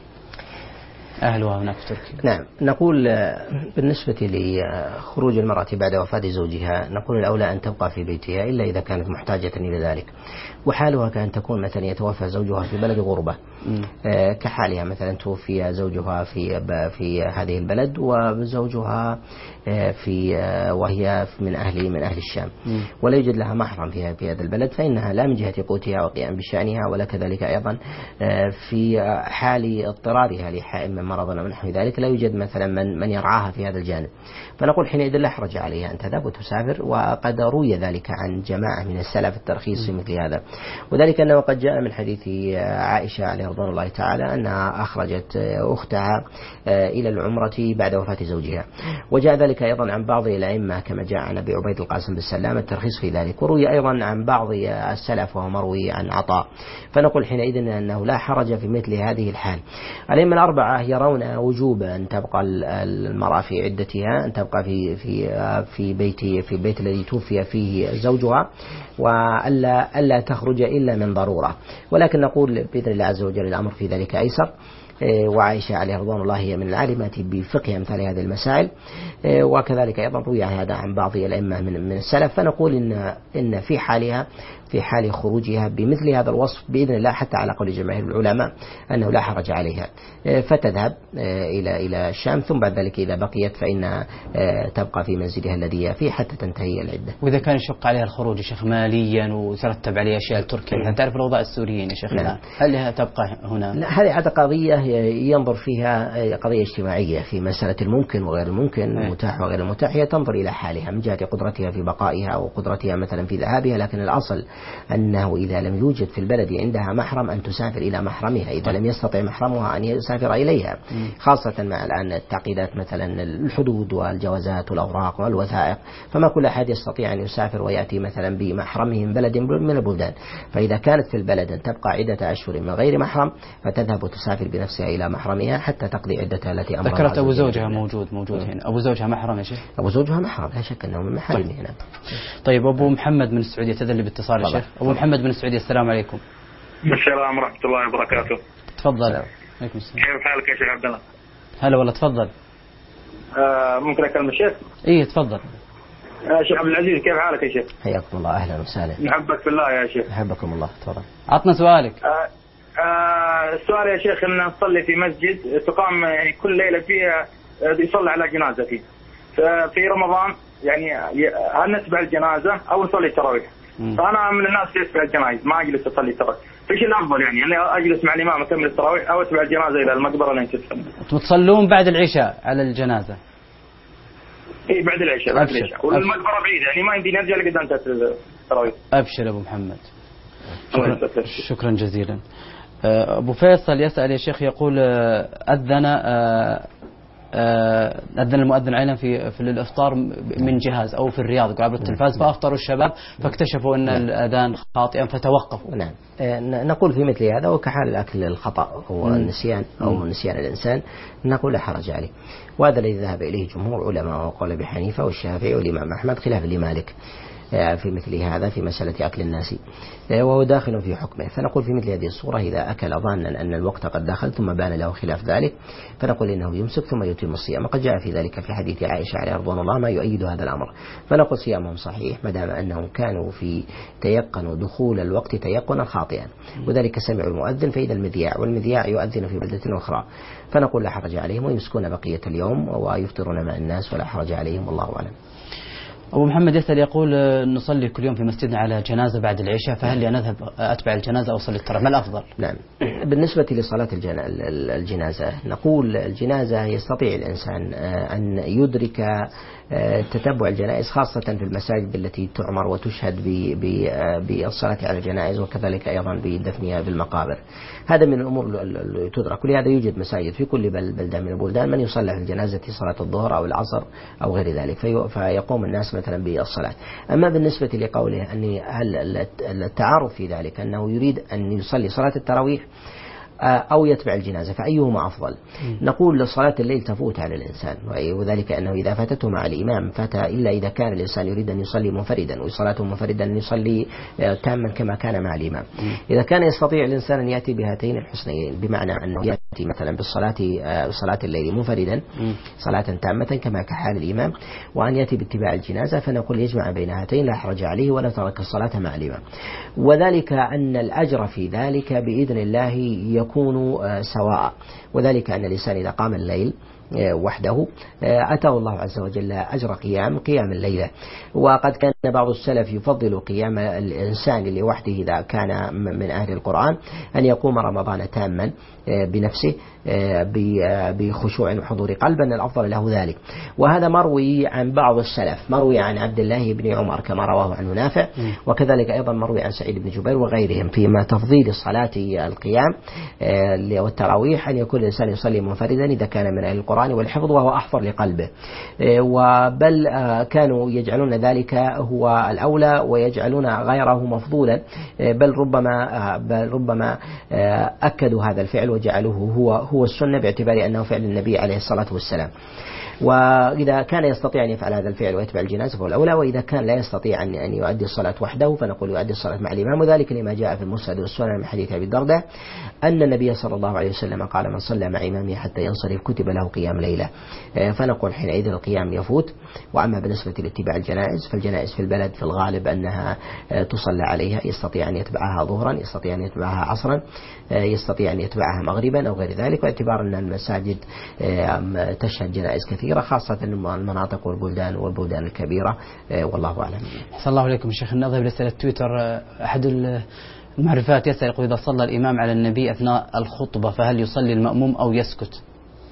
أهلها هناك في تركيا. نعم، نقول بالنسبة لخروج المرأة بعد وفاة زوجها، نقول الأولى أن تبقى في بيتها إلا إذا كانت محتاجة إلى ذلك، وحالها كأن تكون مثلا يتوفى زوجها في بلد غربة آه كحالها مثلا توفي زوجها في في هذه البلد وزوجها آه في آه وهي من أهل من أهل الشام، م. ولا يوجد لها محرم في في هذا البلد، فإنها لا من جهة قوتها وقيام بشأنها، ولا كذلك أيضا آه في حال اضطرارها لحائم من مرض أو نحو ذلك لا يوجد مثلا من من يرعاها في هذا الجانب. فنقول حينئذ لا حرج عليها أن تذهب وتسافر، وقد روي ذلك عن جماعة من السلف الترخيص في مثل هذا، وذلك أنه قد جاء من حديث عائشة عليه رضوان الله تعالى أنها أخرجت أختها إلى العمرة بعد وفاة زوجها، وجاء ذلك أيضا عن بعض الأئمة كما جاء عن أبي عبيد القاسم بن سلام الترخيص في ذلك، وروي أيضا عن بعض السلف وهو مروي عن عطاء. فنقول حينئذ أنه لا حرج في مثل هذه الحال. الأئمة الأربعة يرون وجوب أن تبقى المرأة في عدتها، أن تبقى في في في بيت في البيت الذي توفي فيه زوجها، وألا ألا تخرج إلا من ضرورة، ولكن نقول بإذن الله عز وجل الأمر في ذلك أيسر. وعائشة عليه رضوان الله هي من العالمات بفقه مثل هذه المسائل، وكذلك أيضا روي هذا عن بعض الأئمة من من السلف. فنقول إن إن في حالها في حال خروجها بمثل هذا الوصف بإذن الله حتى على قول جماهير العلماء أنه لا حرج عليها، فتذهب إلى إلى الشام، ثم بعد ذلك إذا بقيت فإنها تبقى في منزلها الذي هي فيه حتى تنتهي العدة. وإذا كان يشق عليها الخروج يا شيخ ماليا وترتب عليها أشياء تركيا، أنت تعرف الوضع السوريين يا شيخ، نعم. هل لها تبقى هنا؟ لا، هذه حتى قضية ينظر فيها قضية اجتماعية في مسألة الممكن وغير الممكن، المتاح وغير المتاح، هي تنظر إلى حالها من جهة قدرتها في بقائها وقدرتها مثلا في ذهابها، لكن الأصل أنه إذا لم يوجد في البلد عندها محرم أن تسافر إلى محرمها، إذا لم يستطع محرمها أن يسافر إليها، خاصة مع الآن التعقيدات مثلا الحدود والجوازات والأوراق والوثائق، فما كل أحد يستطيع أن يسافر ويأتي مثلا بمحرمه من بلد من البلدان. فإذا كانت في البلد أن تبقى عدة أشهر من غير محرم فتذهب وتسافر بنفسها إلى محرمها حتى تقضي عدتها التي أمرها. ذكرت أبو زوجها موجود موجود هنا، أبو زوجها محرم يا شيخ؟ أبو زوجها محرم لا شك أنه من محارمه هنا. طيب أبو محمد من السعودية تدلي باتصال يا شيخ. أبو محمد من السعودية، السلام عليكم. السلام ورحمة الله وبركاته. تفضل. عليكم السلام. كيف حالك يا شيخ عبد الله؟ هلا والله، تفضل. آه ممكن أكلم الشيخ؟ إيه تفضل. آه شيخ عبد العزيز، كيف حالك يا شيخ؟ حياكم الله، أهلا وسهلا. نحبك في الله يا شيخ. حبكم الله، تفضل. عطنا سؤالك. آه آه السؤال يا شيخ أن نصلي في مسجد تقام يعني كل ليلة فيها يصلي على جنازة فيه في رمضان، يعني هل نتبع الجنازة أو نصلي التراويح؟ فأنا من الناس اللي يتبع الجنائز، ما أجلس أصلي التراويح. فإيش الأفضل يعني؟ أني أجلس مع الإمام أكمل التراويح أو أتبع الجنازة إلى المقبرة لين تدفن؟ تصلون بعد العشاء على الجنازة؟ إيه بعد العشاء بعد العشاء والمقبرة بعيدة، يعني ما يمديني أرجع لقدام التراويح. أبشر أبو محمد. شكرا, شكرا جزيلا. أبو فيصل يسأل يا شيخ، يقول أذن أذن المؤذن علينا في في الإفطار من جهاز أو في الرياض عبر التلفاز، فأفطروا الشباب فاكتشفوا أن الأذان خاطئا فتوقفوا. نعم، نقول في مثل هذا وكحال الأكل الخطأ هو النسيان أو نسيان الإنسان، نقول لا حرج عليه، وهذا الذي ذهب إليه جمهور علماء وقال بحنيفة والشافعي والإمام أحمد خلاف لمالك في مثل هذا في مسألة أكل الناس، وهو داخل في حكمه. فنقول في مثل هذه الصورة إذا أكل ظانا أن الوقت قد دخل ثم بان له خلاف ذلك فنقول إنه يمسك ثم يتم الصيام، وقد جاء في ذلك في حديث عائشة عليه رضوان الله ما يؤيد هذا الأمر، فنقول صيامهم صحيح ما دام أنهم كانوا في تيقنوا دخول الوقت تيقنا خاطئا، وذلك سمعوا المؤذن فإذا المذياع والمذياع يؤذن في بلدة أخرى، فنقول لا حرج عليهم ويمسكون بقية اليوم ويفطرون مع الناس ولا حرج عليهم، والله أعلم. أبو محمد يسأل يقول نصلي كل يوم في مسجدنا على جنازة بعد العشاء، فهل أذهب أتبع الجنازة أو أصلي التراويح؟ ما الأفضل؟ نعم، بالنسبة لصلاة الجنازة نقول الجنازة يستطيع الإنسان أن يدرك تتبع الجنائز خاصة في المساجد التي تعمر وتشهد بالصلاة على الجنائز، وكذلك أيضا بدفنها في المقابر، هذا من الأمور التي تدرك، ولهذا يوجد مساجد في كل بلدة من البلدان من يصلي على الجنازة صلاة الظهر أو العصر أو غير ذلك، فيقوم الناس مثلا بالصلاة. أما بالنسبة لقوله أن هل التعارف في ذلك أنه يريد أن يصلي صلاة التراويح أو يتبع الجنازة، فأيهما أفضل؟ نقول صلاة الليل تفوت على الإنسان، وذلك أنه إذا فاتته مع الإمام فات، إلا إذا كان الإنسان يريد أن يصلي منفردا، وصلاته منفردا أن يصلي تاما كما كان مع الإمام. إذا كان يستطيع الإنسان أن يأتي بهاتين الحسنيين، بمعنى أنه يأتي مثلا بالصلاة صلاة الليل منفردا صلاة تامة كما كحال الإمام، وأن يأتي باتباع الجنازة، فنقول يجمع بين هاتين لا حرج عليه ولا ترك الصلاة مع الإمام. وذلك أن الأجر في ذلك بإذن الله يكون سواء، وذلك أن الإنسان إذا قام الليل وحده أتاه الله عز وجل أجر قيام قيام الليلة. وقد كان بعض السلف يفضل قيام الإنسان لوحده إذا كان من أهل القرآن أن يقوم رمضان تاما بنفسه بخشوع وحضور قلب، أن الأفضل له ذلك. وهذا مروي عن بعض السلف، مروي عن عبد الله بن عمر كما رواه عنه نافع، وكذلك أيضا مروي عن سعيد بن جبير وغيرهم فيما تفضيل الصلاة القيام والتراويح أن يكون الإنسان يصلي منفردا إذا كان من أهل القرآن والحفظ وهو أحفظ لقلبه. وبل كانوا يجعلون ذلك هو الأولى ويجعلون غيره مفضولا، بل ربما بل ربما أكدوا هذا الفعل وجعلوه هو هو السنة، باعتبار أنه فعل النبي عليه الصلاة والسلام. وإذا كان يستطيع أن يفعل هذا الفعل ويتبع الجنازة فهو الأولى، وإذا كان لا يستطيع أن أن يؤدي الصلاة وحده فنقول يؤدي الصلاة مع الإمام. وذلك لما جاء في المسند والسنن من حديث أبي الدرداء أن النبي صلى الله عليه وسلم قال: من صلى مع إمامه حتى ينصرف كتب له قيام ليلة. فنقول حينئذ القيام يفوت. وأما بالنسبة لاتباع الجنائز فالجنائز في البلد في الغالب أنها تصلى عليها، يستطيع أن يتبعها ظهرا، يستطيع أن يتبعها عصرا، يستطيع أن يتبعها مغربا أو غير ذلك، باعتبار أن المساجد تشهد جنائز كثيرة خاصة المناطق والبلدان والبلدان الكبيرة، والله أعلم. أحسن الله عليكم شيخ. نذهب لأسئلة تويتر. أحد المعرفات يسأل إذا صلى الإمام على النبي أثناء الخطبة فهل يصلي المأموم أو يسكت؟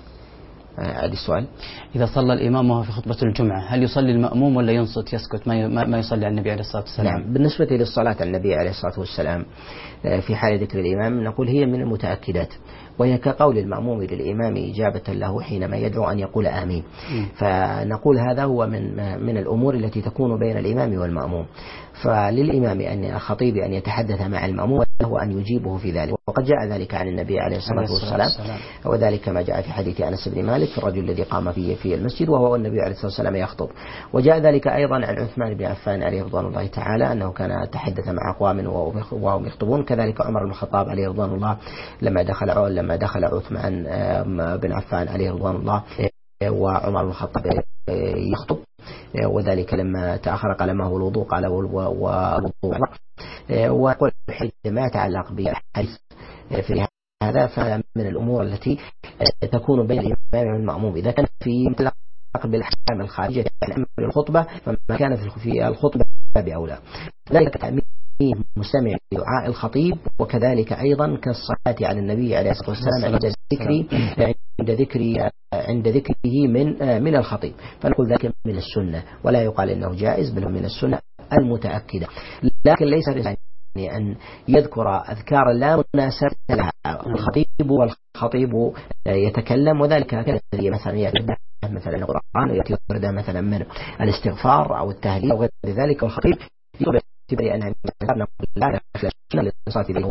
هذا السؤال. إذا صلى الإمام وهو في خطبة الجمعة هل يصلي المأموم ولا ينصت يسكت ما ما يصلي على النبي عليه الصلاة والسلام؟ نعم، بالنسبة للصلاة على النبي عليه الصلاة والسلام في حال ذكر الإمام نقول هي من المتأكدات، وهي كقول المأموم للإمام إجابة له حينما يدعو أن يقول آمين. م. فنقول هذا هو من من الأمور التي تكون بين الإمام والمأموم، فللإمام أن الخطيب أن يتحدث مع المأموم وهو أن يجيبه في ذلك. وقد جاء ذلك عن النبي عليه الصلاة والسلام، وذلك كما جاء في حديث أنس بن مالك في الرجل الذي قام فيه في المسجد وهو النبي عليه الصلاة والسلام يخطب. وجاء ذلك أيضا عن عثمان بن عفان عليه رضوان الله تعالى أنه كان تحدث مع أقوام وهم يخطبون. كذلك عمر بن الخطاب عليه رضوان الله لما دخل لما دخل عثمان بن عفان عليه رضوان الله وعمر بن الخطاب يخطب، وذلك لما تأخر قال ما هو الوضوء قال والوضوء. وقل ما يتعلق بالحديث في هذا فمن الأمور التي تكون بين الإمام والمأموم. إذا كان في متعلق بالأحكام الخارجية عن أمر الخطبة فما كان في الخطبة بأولى. ذلك تأمين مستمع لدعاء الخطيب، وكذلك أيضا كالصلاة على النبي عليه الصلاة والسلام عند ذكر عند ذكر عند ذكره من من الخطيب. فنقول ذلك من السنة ولا يقال إنه جائز، بل من السنة المتأكدة. لكن ليس يعني أن يذكر أذكار لا مناسبة لها الخطيب والخطيب يتكلم، وذلك كالذي مثلا يأتي مثلا القرآن ويأتي مثلا من الاستغفار أو التهليل أو غير ذلك، والخطيب يعتبر أنها لا السنة للصلاة إليه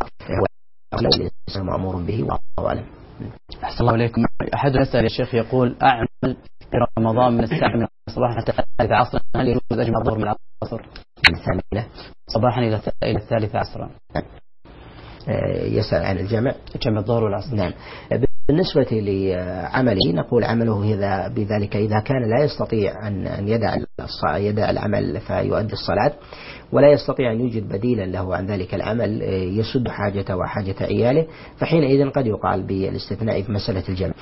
هو مأمور به، والله أعلم. أحسن الله عليكم. أحد يسأل يا شيخ يقول أعمل في رمضان من الساعة من الصباح حتى الثالثة عصرا هل يجوز أجمع الظهر من العصر؟ الثامنة صباحا إلى إلى الثالثة عصرا. يسأل عن الجمع جمع الظهر والعصر. نعم. بالنسبة لعمله نقول عمله إذا بذلك إذا كان لا يستطيع أن يدع يدع العمل فيؤدي الصلاة، ولا يستطيع أن يوجد بديلا له عن ذلك العمل يسد حاجته وحاجة عياله، فحينئذ قد يقال بالاستثناء في مسألة الجمع.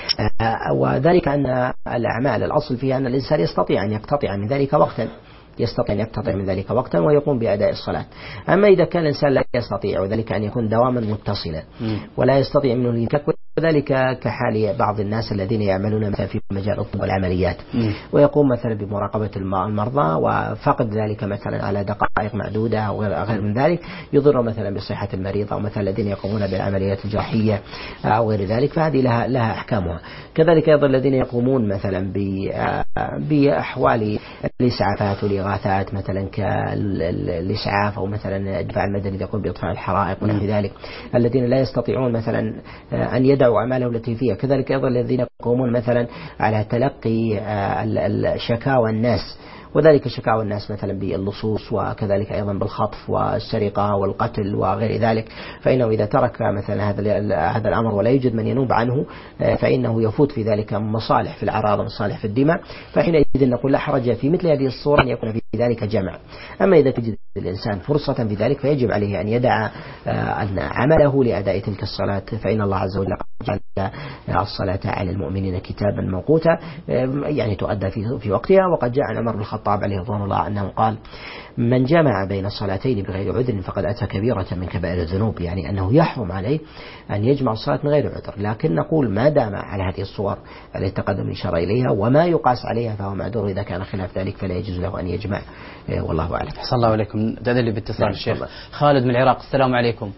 وذلك أن الأعمال الأصل فيها أن الإنسان يستطيع أن يقتطع من ذلك وقتا يستطيع أن يقتطع من ذلك وقتا ويقوم بأداء الصلاة. أما إذا كان الإنسان لا يستطيع، وذلك أن يكون دواما متصلا ولا يستطيع منه يكون وذلك كحال بعض الناس الذين يعملون مثلا في مجال الطب والعمليات، ويقوم مثلا بمراقبة المرضى، وفقد ذلك مثلا على دقائق معدودة أو غير من ذلك يضر مثلا بصحة المريض، أو مثلا الذين يقومون بالعمليات الجراحية أو غير ذلك، فهذه لها لها أحكامها. كذلك أيضا الذين يقومون مثلا بأحوال الإسعافات والإغاثات مثلا كالإسعاف، أو مثلا الدفاع المدني يقوم بإطفاء الحرائق ونحو ذلك، الذين لا يستطيعون مثلا أن يدعوا أعمالهم التي فيها. كذلك أيضا الذين يقومون مثلا على تلقي الشكاوى الناس، وذلك شكاوى الناس مثلا باللصوص، وكذلك أيضا بالخطف والسرقة والقتل وغير ذلك، فإنه إذا ترك مثلا هذا هذا الأمر ولا يوجد من ينوب عنه فإنه يفوت في ذلك مصالح في الأعراض ومصالح في الدماء، فحينئذ نقول لا حرج في مثل هذه الصورة أن يكون في ذلك جمع. أما إذا تجد الإنسان فرصة في ذلك فيجب عليه أن يدع أن عمله لأداء تلك الصلاة، فإن الله عز وجل جعل الصلاة على المؤمنين كتابا موقوتا، يعني تؤدى في في وقتها. وقد جاء عن عمر بن الخطاب عليه رضوان الله أنه قال: من جمع بين الصلاتين بغير عذر فقد أتى كبيرة من كبائر الذنوب، يعني أنه يحرم عليه أن يجمع الصلاة من غير عذر. لكن نقول ما دام على هذه الصور التي تقدم الإشارة إليها وما يقاس عليها فهو معذور، إذا كان خلاف ذلك فلا يجوز له أن يجمع، والله أعلم. صلى الله عليكم. تدلي باتصال الشيخ خالد من العراق. السلام عليكم.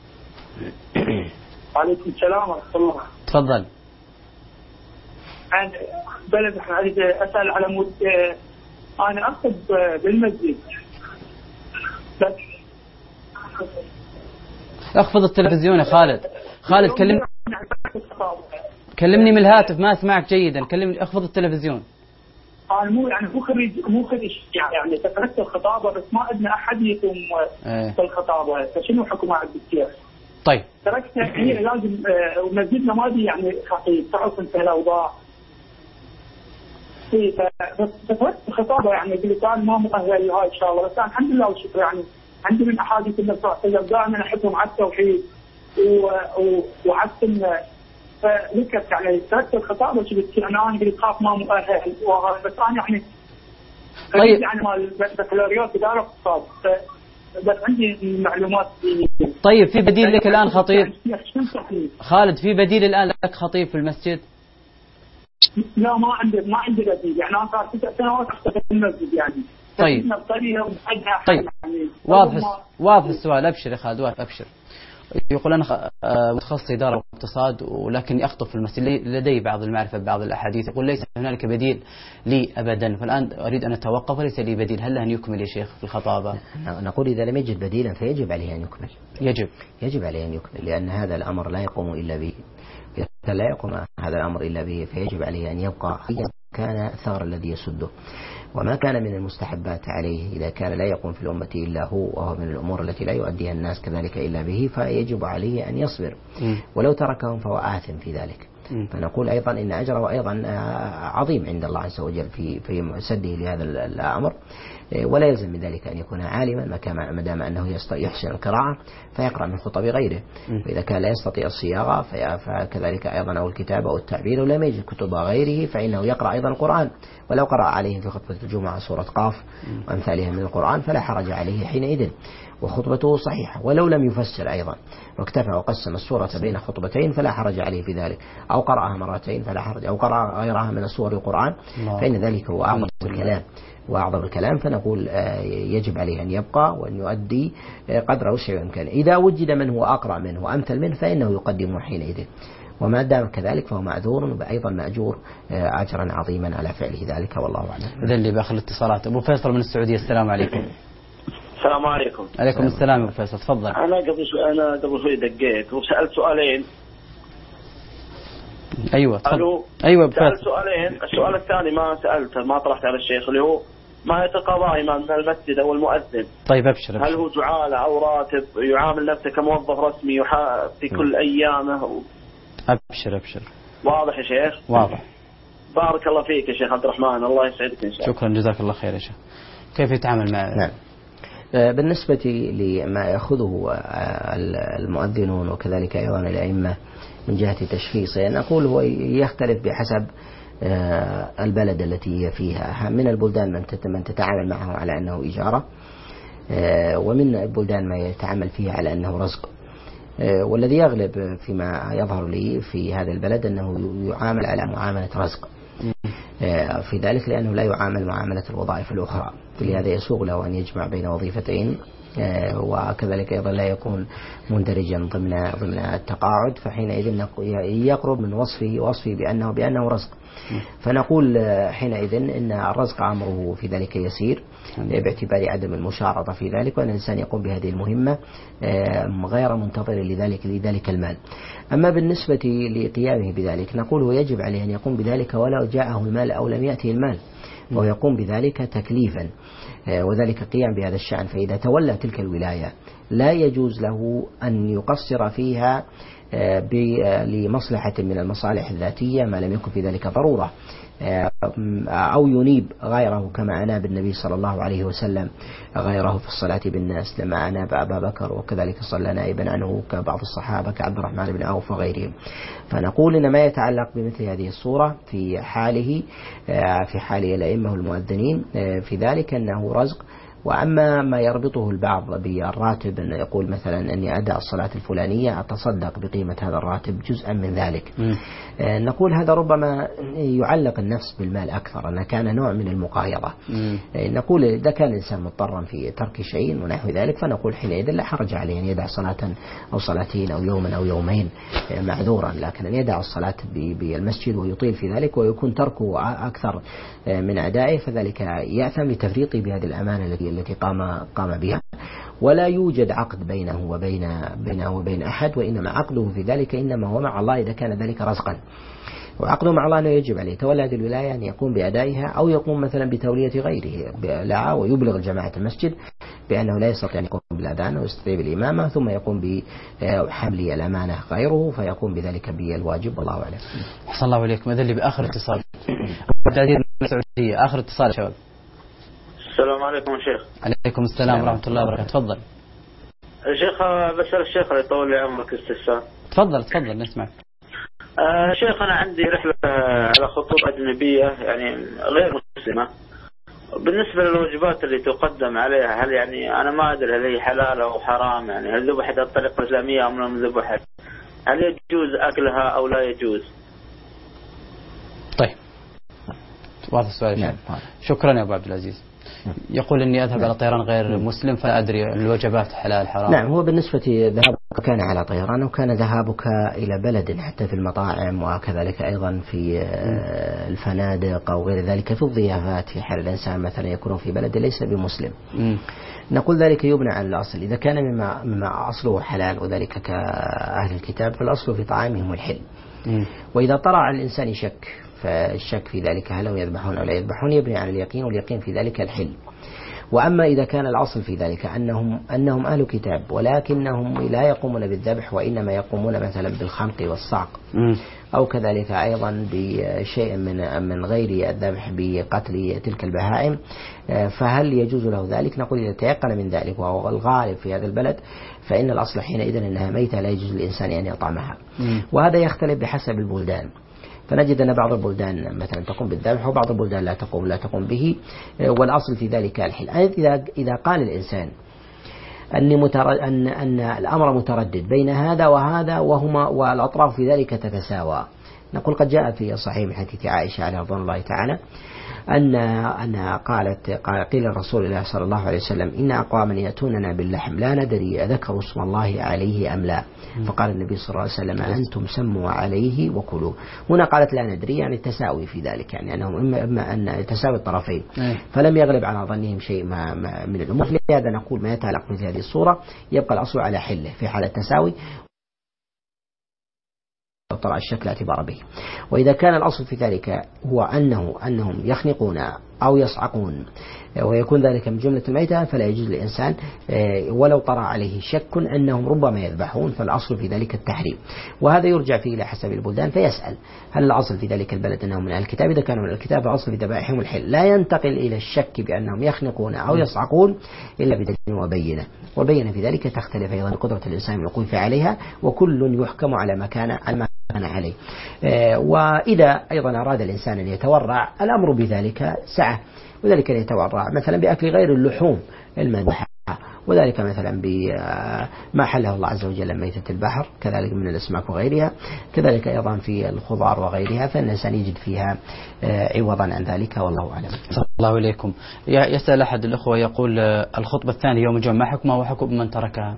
وعليكم السلام ورحمة الله. تفضل. عن بلد أريد أسأل على مود أنا أخذ بالمسجد بس. اخفض التلفزيون يا خالد. خالد كلم كلمني من الهاتف، ما أسمعك جيدا. كلمني، اخفض التلفزيون. أنا مو يعني مو خريج مو خريج يعني تركت الخطابة، بس ما عندنا أحد يقوم في الخطابة، فشنو حكمها عند الشيخ؟ طيب تركتها هي لازم، ومسجدنا ما دي يعني خطيب، تعرف انت الاوضاع. اي فتركت الخطابه يعني بلسان ما مؤهل لها ان شاء الله، بس الحمد لله والشكر يعني عندي من احاديث النبي صلى الله عليه وسلم دائما احبهم على التوحيد وعلى السنه، فذكرت يعني تركت الخطابه شفت يعني انا قلت خاف ما مؤهل، بس انا يعني طيب يعني مال بكالوريوس اداره اقتصاد، بس عندي معلومات. طيب في بديل لك الآن خطيب خالد؟ في بديل الآن لك خطيب في المسجد؟ لا ما عندي ما عندي بديل، يعني أنا صار ست سنوات أشتغل في المسجد يعني. طيب طيب يعني واضح واضح السؤال. أبشر يا خالد، أبشر. يقول أنا متخصص إدارة واقتصاد ولكن أخطب في المسجد، لدي بعض المعرفة ببعض الأحاديث، يقول ليس هنالك بديل لي أبدا، فالآن أريد أن أتوقف وليس لي بديل، هل أن يكمل يا شيخ في الخطابة؟ نقول إذا لم يجد بديلا فيجب عليه أن يكمل. يجب يجب عليه أن يكمل، لأن هذا الأمر لا يقوم إلا به، لا يقوم هذا الأمر إلا به، فيجب عليه أن يبقى أيا كان الثغر الذي يسده. وما كان من المستحبات عليه إذا كان لا يقوم في الأمة إلا هو، وهو من الأمور التي لا يؤديها الناس كذلك إلا به، فيجب عليه أن يصبر، ولو تركهم فهو آثم في ذلك. فنقول أيضا إن أجره أيضا عظيم عند الله عز وجل في في سده لهذا الأمر، ولا يلزم من ذلك أن يكون عالما، ما دام أنه يحسن القراءة فيقرأ من خطب غيره، وإذا كان لا يستطيع الصياغة فكذلك أيضا أو الكتابة أو التعبير، ولم يجد كتب غيره فإنه يقرأ أيضا القرآن، ولو قرأ عليه في خطبة الجمعة سورة قاف وأمثالها من القرآن فلا حرج عليه حينئذ، وخطبته صحيحة. ولو لم يفسر أيضا واكتفى وقسم السورة بين خطبتين فلا حرج عليه في ذلك، أو قرأها مرتين فلا حرج، أو قرأ غيرها من السور القرآن، فإن ذلك هو أعظم الكلام وأعظم الكلام. فنقول يجب عليه أن يبقى وأن يؤدي قدر وسع إمكانه. إذا وجد من هو أقرأ منه وأمثل منه فإنه يقدمه حينئذ، وما دام كذلك فهو معذور وأيضا مأجور أجرا عظيما على فعله ذلك، والله أعلم. إذا اللي باخر الاتصالات أبو فيصل من السعودية. السلام عليكم. السلام عليكم. عليكم السلام أبو فيصل، تفضل. أنا قبل شوي أنا قبل شوي دقيت وسألت سؤالين. أيوة تفضل. ألو. أيوة أبو فيصل. سألت سؤالين، السؤال الثاني ما سألته ما طرحت على الشيخ، اللي هو ما يتقاضى إمام من المسجد أو المؤذن. طيب أبشر, أبشر. هل هو جعالة أو راتب يعامل نفسه كموظف رسمي في كل أيامه؟ و... أبشر أبشر. واضح يا شيخ؟ واضح. بارك الله فيك يا شيخ عبد الرحمن، الله يسعدك إن شاء الله. شكرا جزاك الله خير يا شيخ. كيف يتعامل مع؟ نعم. بالنسبة لما يأخذه المؤذنون وكذلك أيضا الأئمة من جهة تشخيصه، نقول هو يختلف بحسب البلد التي هي فيها. من البلدان من تتعامل معه على أنه إجارة، ومن البلدان ما يتعامل فيها على أنه رزق. والذي يغلب فيما يظهر لي في هذا البلد أنه يعامل على معاملة رزق في ذلك، لأنه لا يعامل معاملة الوظائف الأخرى، لهذا يسوغ له أن يجمع بين وظيفتين، وكذلك أيضا لا يكون مندرجا ضمن ضمن التقاعد، فحينئذ يقرب من وصفه وصفه بأنه بأنه رزق. فنقول حينئذ إن الرزق أمره في ذلك يسير باعتبار عدم المشارطة في ذلك، وأن الإنسان يقوم بهذه المهمة غير منتظر لذلك لذلك المال. أما بالنسبة لقيامه بذلك نقول هو يجب عليه أن يقوم بذلك ولو جاءه المال أو لم يأته المال، ويقوم بذلك تكليفا، وذلك قيام بهذا الشأن. فإذا تولى تلك الولاية لا يجوز له أن يقصر فيها لمصلحة من المصالح الذاتية ما لم يكن في ذلك ضرورة، أو ينيب غيره كما أناب النبي صلى الله عليه وسلم غيره في الصلاة بالناس لما أناب أبا بكر، وكذلك صلى نائبا عنه كبعض الصحابة كعبد الرحمن بن عوف وغيرهم. فنقول إن ما يتعلق بمثل هذه الصورة في حاله في حال الأئمة المؤذنين في ذلك أنه رزق. وأما ما يربطه البعض بالراتب، أن يقول مثلا أني أدع الصلاة الفلانية أتصدق بقيمة هذا الراتب جزءا من ذلك، م. نقول هذا ربما يعلق النفس بالمال أكثر، أنه كان نوع من المقايضة. م. نقول إذا كان الإنسان مضطرا في ترك شيء ونحو ذلك فنقول حينئذ لا حرج عليه أن يدع صلاة أو صلاتين أو يوما أو يومين معذورا، لكن أن يدع الصلاة بالمسجد ويطيل في ذلك ويكون تركه أكثر من أدائه فذلك يأثم لتفريطه بهذه الأمانة التي التي قام قام بها، ولا يوجد عقد بينه وبين بينه وبين أحد، وإنما عقده في ذلك إنما هو مع الله إذا كان ذلك رزقا. وعقده مع الله أنه يجب عليه تولى هذه الولاية أن يقوم بأدائها، أو يقوم مثلا بتولية غيره لها ويبلغ جماعة المسجد بأنه لا يستطيع أن يقوم بالأذان ويستطيع بالإمامة، ثم يقوم بحمل الأمانة غيره فيقوم بذلك بالواجب، والله أعلم. أحسن الله إليكم. إذن اللي بآخر اتصال آخر اتصال شباب. السلام عليكم يا شيخ. عليكم السلام ورحمة الله وبركاته. تفضل. شيخ بسأل الشيخ اللي يطول لي عمرك استفسار. تفضل تفضل نسمعك. آه شيخ أنا عندي رحلة على خطوط أجنبية يعني غير مسلمة، بالنسبة للوجبات اللي تقدم عليها هل يعني أنا ما أدري هل هي حلال أو حرام، يعني هل ذبحت الطريقة الإسلامية أم لم ذبحت، هل يجوز أكلها أو لا يجوز؟ طيب واضح السؤال. نعم. شكرا يا أبو عبد العزيز. يقول إني أذهب نعم. على طيران غير مسلم فلا أدري الوجبات حلال حرام. نعم، هو بالنسبة ذهابك كان على طيران وكان ذهابك إلى بلد حتى في المطاعم وكذلك أيضا في الفنادق أو غير ذلك في الضيافات، في حال الإنسان مثلا يكون في بلد ليس بمسلم، م. نقول ذلك يبنى على الأصل. إذا كان مما, مما أصله حلال وذلك كأهل الكتاب فالأصل في طعامهم الحل، م. وإذا طرأ الإنسان شك فالشك في ذلك هل هم يذبحون أو لا يذبحون يبني على اليقين، واليقين في ذلك الحل. وأما إذا كان الأصل في ذلك أنهم أنهم أهل كتاب ولكنهم لا يقومون بالذبح وإنما يقومون مثلا بالخنق والصعق، أو كذلك أيضا بشيء من من غير الذبح بقتل تلك البهائم، فهل يجوز له ذلك؟ نقول إذا تيقن من ذلك وهو الغالب في هذا البلد فإن الأصل حينئذ أنها ميتة لا يجوز للإنسان أن يطعمها. وهذا يختلف بحسب البلدان، فنجد أن بعض البلدان مثلا تقوم بالذبح وبعض البلدان لا تقوم لا تقوم به، والأصل في ذلك الحل. إذا إذا قال الإنسان أن مترد أن أن الأمر متردد بين هذا وهذا وهما والأطراف في ذلك تتساوى، نقول قد جاء في صحيح من حديث عائشة عليه رضوان الله تعالى أن أن قالت قال قيل الرسول الله صلى الله عليه وسلم إن أقواما يأتوننا باللحم لا ندري ذكروا اسم الله عليه أم لا، فقال النبي صلى الله عليه وسلم أنتم سموا عليه وكلوا. هنا قالت لا ندري يعني التساوي في ذلك، يعني أنهم إما, إما أن تساوي الطرفين، فلم يغلب على ظنهم شيء ما ما من الأمور. لهذا نقول ما يتعلق مثل هذه الصورة يبقى الأصل على حله في حال التساوي طلع الشك لا اعتبار به. وإذا كان الأصل في ذلك هو أنه أنهم يخنقون أو يصعقون ويكون ذلك من جملة الميتة فلا يجوز للإنسان ولو طرأ عليه شك أنهم ربما يذبحون، فالأصل في ذلك التحريم. وهذا يرجع فيه إلى حسب البلدان فيسأل هل الأصل في ذلك البلد أنهم من أهل الكتاب؟ إذا كانوا من الكتاب فالأصل في ذبائحهم الحل، لا ينتقل إلى الشك بأنهم يخنقون أو يصعقون إلا بدليل وبينة، والبينة في ذلك تختلف أيضا قدرة الإنسان الوقوف عليها، وكل يحكم على ما كان على عليه. وإذا أيضا أراد الإنسان أن يتورع الأمر بذلك سعة، وذلك أن يتورع مثلا بأكل غير اللحوم المذبوحة وذلك مثلا بما حله الله عز وجل ميتة البحر، كذلك من الأسماك وغيرها، كذلك أيضا في الخضار وغيرها، فإن الإنسان يجد فيها عوضا عن ذلك، والله أعلم. صلى الله عليكم. يسأل أحد الأخوة يقول الخطبة الثانية يوم الجمعة ما حكمها وحكم من تركها؟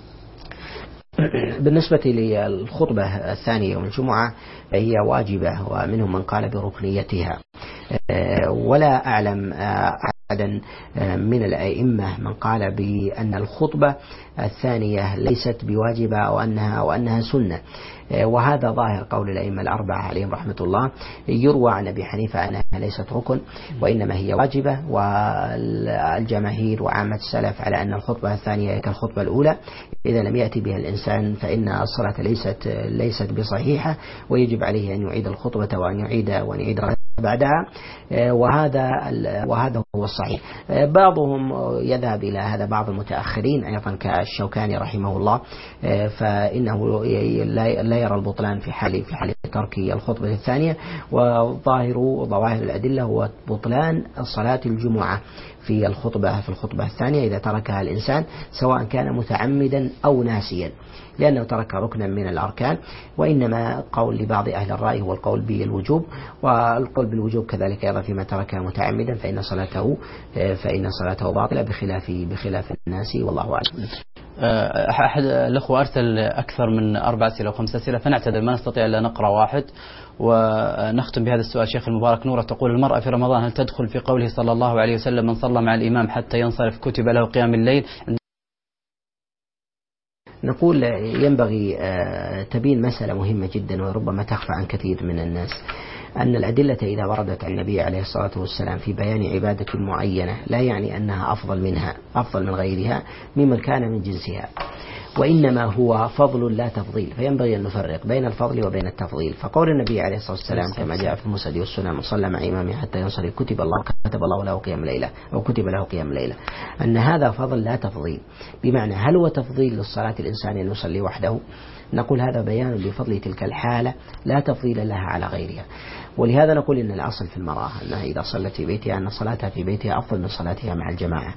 بالنسبة للخطبة الثانية يوم الجمعة هي واجبة، ومنهم من قال بركنيتها، ولا أعلم أحدا من الأئمة من قال بأن الخطبة الثانية ليست بواجبة أو أنها, وأنها سنة، وهذا ظاهر قول الأئمة الأربعة عليهم رحمة الله. يروى عن أبي حنيفة أنها ليست ركن وإنما هي واجبة، والجماهير وعامة السلف على أن الخطبة الثانية كالخطبة الأولى، إذا لم يأتي بها الإنسان فإن الصلاة ليست ليست بصحيحة، ويجب عليه أن يعيد الخطبة وأن يعيد وأن يعيد بعدها، وهذا وهذا هو الصحيح. بعضهم يذهب إلى هذا، بعض المتأخرين أيضا كالشوكاني رحمه الله، فإنه لا يرى البطلان في حال في حال ترك الخطبة الثانية، وظاهر ظواهر الأدلة هو بطلان صلاة الجمعة في الخطبة في الخطبة الثانية إذا تركها الإنسان سواء كان متعمدا أو ناسيا، لأنه ترك ركنا من الأركان. وإنما قول لبعض أهل الرأي هو القول بالوجوب، والقول بالوجوب كذلك أيضا فيما تركها متعمدا فإن صلاته فإن صلاته باطلة بخلاف بخلاف الناس، والله أعلم. أحد الأخوة أرسل أكثر من أربع أسئلة أو خمس أسئلة، فنعتذر ما نستطيع إلا نقرأ واحد ونختم بهذا السؤال. شيخ المبارك نورة تقول: المرأة في رمضان هل تدخل في قوله صلى الله عليه وسلم من صلى مع الإمام حتى ينصرف كتب له قيام الليل؟ نقول ينبغي تبين مسألة مهمة جدا وربما تخفى عن كثير من الناس، أن الأدلة إذا وردت عن النبي عليه الصلاة والسلام في بيان عبادة معينة لا يعني أنها أفضل منها أفضل من غيرها ممن كان من جنسها، وإنما هو فضل لا تفضيل، فينبغي أن نفرق بين الفضل وبين التفضيل. فقول النبي عليه الصلاة والسلام كما جاء في المسند والسنن: من صلى مع إمامه حتى ينصرف كتب الله كتب الله له قيام ليلة أو كتب له قيام ليلة، أن هذا فضل لا تفضيل. بمعنى هل هو تفضيل للصلاة الإنسان أن يصلي وحده؟ نقول هذا بيان لفضل تلك الحالة لا تفضيل لها على غيرها. ولهذا نقول إن الأصل في المرأة أنها إذا صلت في بيتها أن صلاتها في بيتها أفضل من صلاتها مع الجماعة،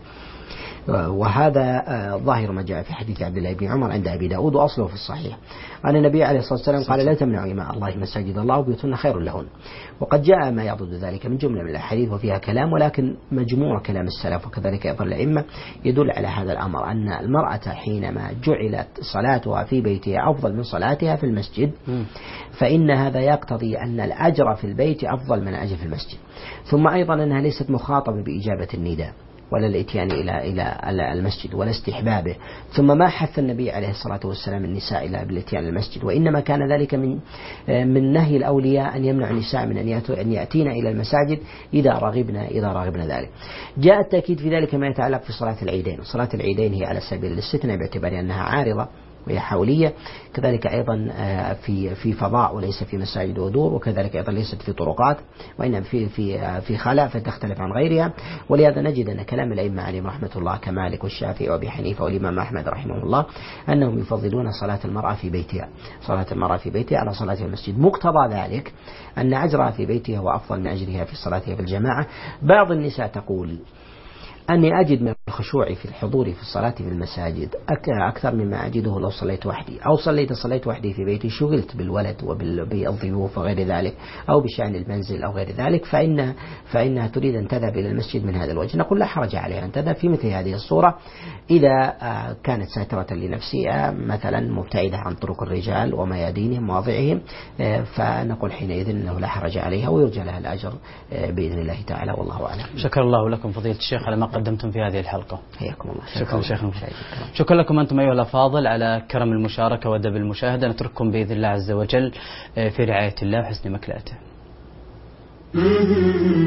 وهذا ظاهر ما جاء في حديث عبد الله بن عمر عند أبي داود وأصله في الصحيح أن النبي عليه الصلاة والسلام قال: لا تمنعوا إماء الله مساجد الله وبيوتهن خير لهن. وقد جاء ما يضد ذلك من جملة من الأحاديث وفيها كلام، ولكن مجموع كلام السلف وكذلك أيضا الأئمة يدل على هذا الأمر، أن المرأة حينما جعلت صلاتها في بيتها أفضل من صلاتها في المسجد فإن هذا يقتضي أن الأجر في البيت أفضل من الأجر في المسجد. ثم أيضا أنها ليست مخاطبة بإجابة النداء ولا الاتيان إلى إلى المسجد ولا استحبابه. ثم ما حث النبي عليه الصلاة والسلام النساء إلى بالاتيان المسجد، وإنما كان ذلك من من نهي الأولياء أن يمنع النساء من أن يأتين إلى المساجد إذا رغبنا إذا رغبنا ذلك. جاء التأكيد في ذلك ما يتعلق في صلاة العيدين. صلاة العيدين هي على سبيل الاستثناء باعتبار أنها عارضة وهي حولية، كذلك أيضا في في فضاء وليس في مساجد ودور، وكذلك أيضا ليست في طرقات وإنما في في في خلاء فتختلف عن غيرها. ولهذا نجد أن كلام الأئمة عليهم رحمة الله كمالك والشافعي وأبي حنيفة والإمام أحمد رحمه الله أنهم يفضلون صلاة المرأة في بيتها صلاة المرأة في بيتها على صلاة المسجد. مقتضى ذلك أن أجرها في بيتها هو أفضل من أجرها في صلاتها في الجماعة. بعض النساء تقول: أني أجد من الخشوع في الحضور في الصلاة في المساجد أكثر مما أجده لو صليت وحدي، أو صليت صليت وحدي في بيتي شغلت بالولد وبالضيوف وغير ذلك أو بشأن المنزل أو غير ذلك، فإن فإنها تريد أن تذهب إلى المسجد من هذا الوجه. نقول لا حرج عليها أن تذهب في مثل هذه الصورة إذا كانت ساترة لنفسها مثلا مبتعدة عن طرق الرجال وميادينهم ومواضعهم، فنقول حينئذ أنه لا حرج عليها ويرجى لها الأجر بإذن الله تعالى، والله أعلم. شكر الله لكم فضيلة الشيخ على ما قدمتم في هذه الحلقة. حياكم الله. شكرا شيخنا. شكرا لكم أنتم أيها الأفاضل على كرم المشاركة وأدب المشاهدة. نترككم بإذن الله عز وجل في رعاية الله وحسن مكلأته.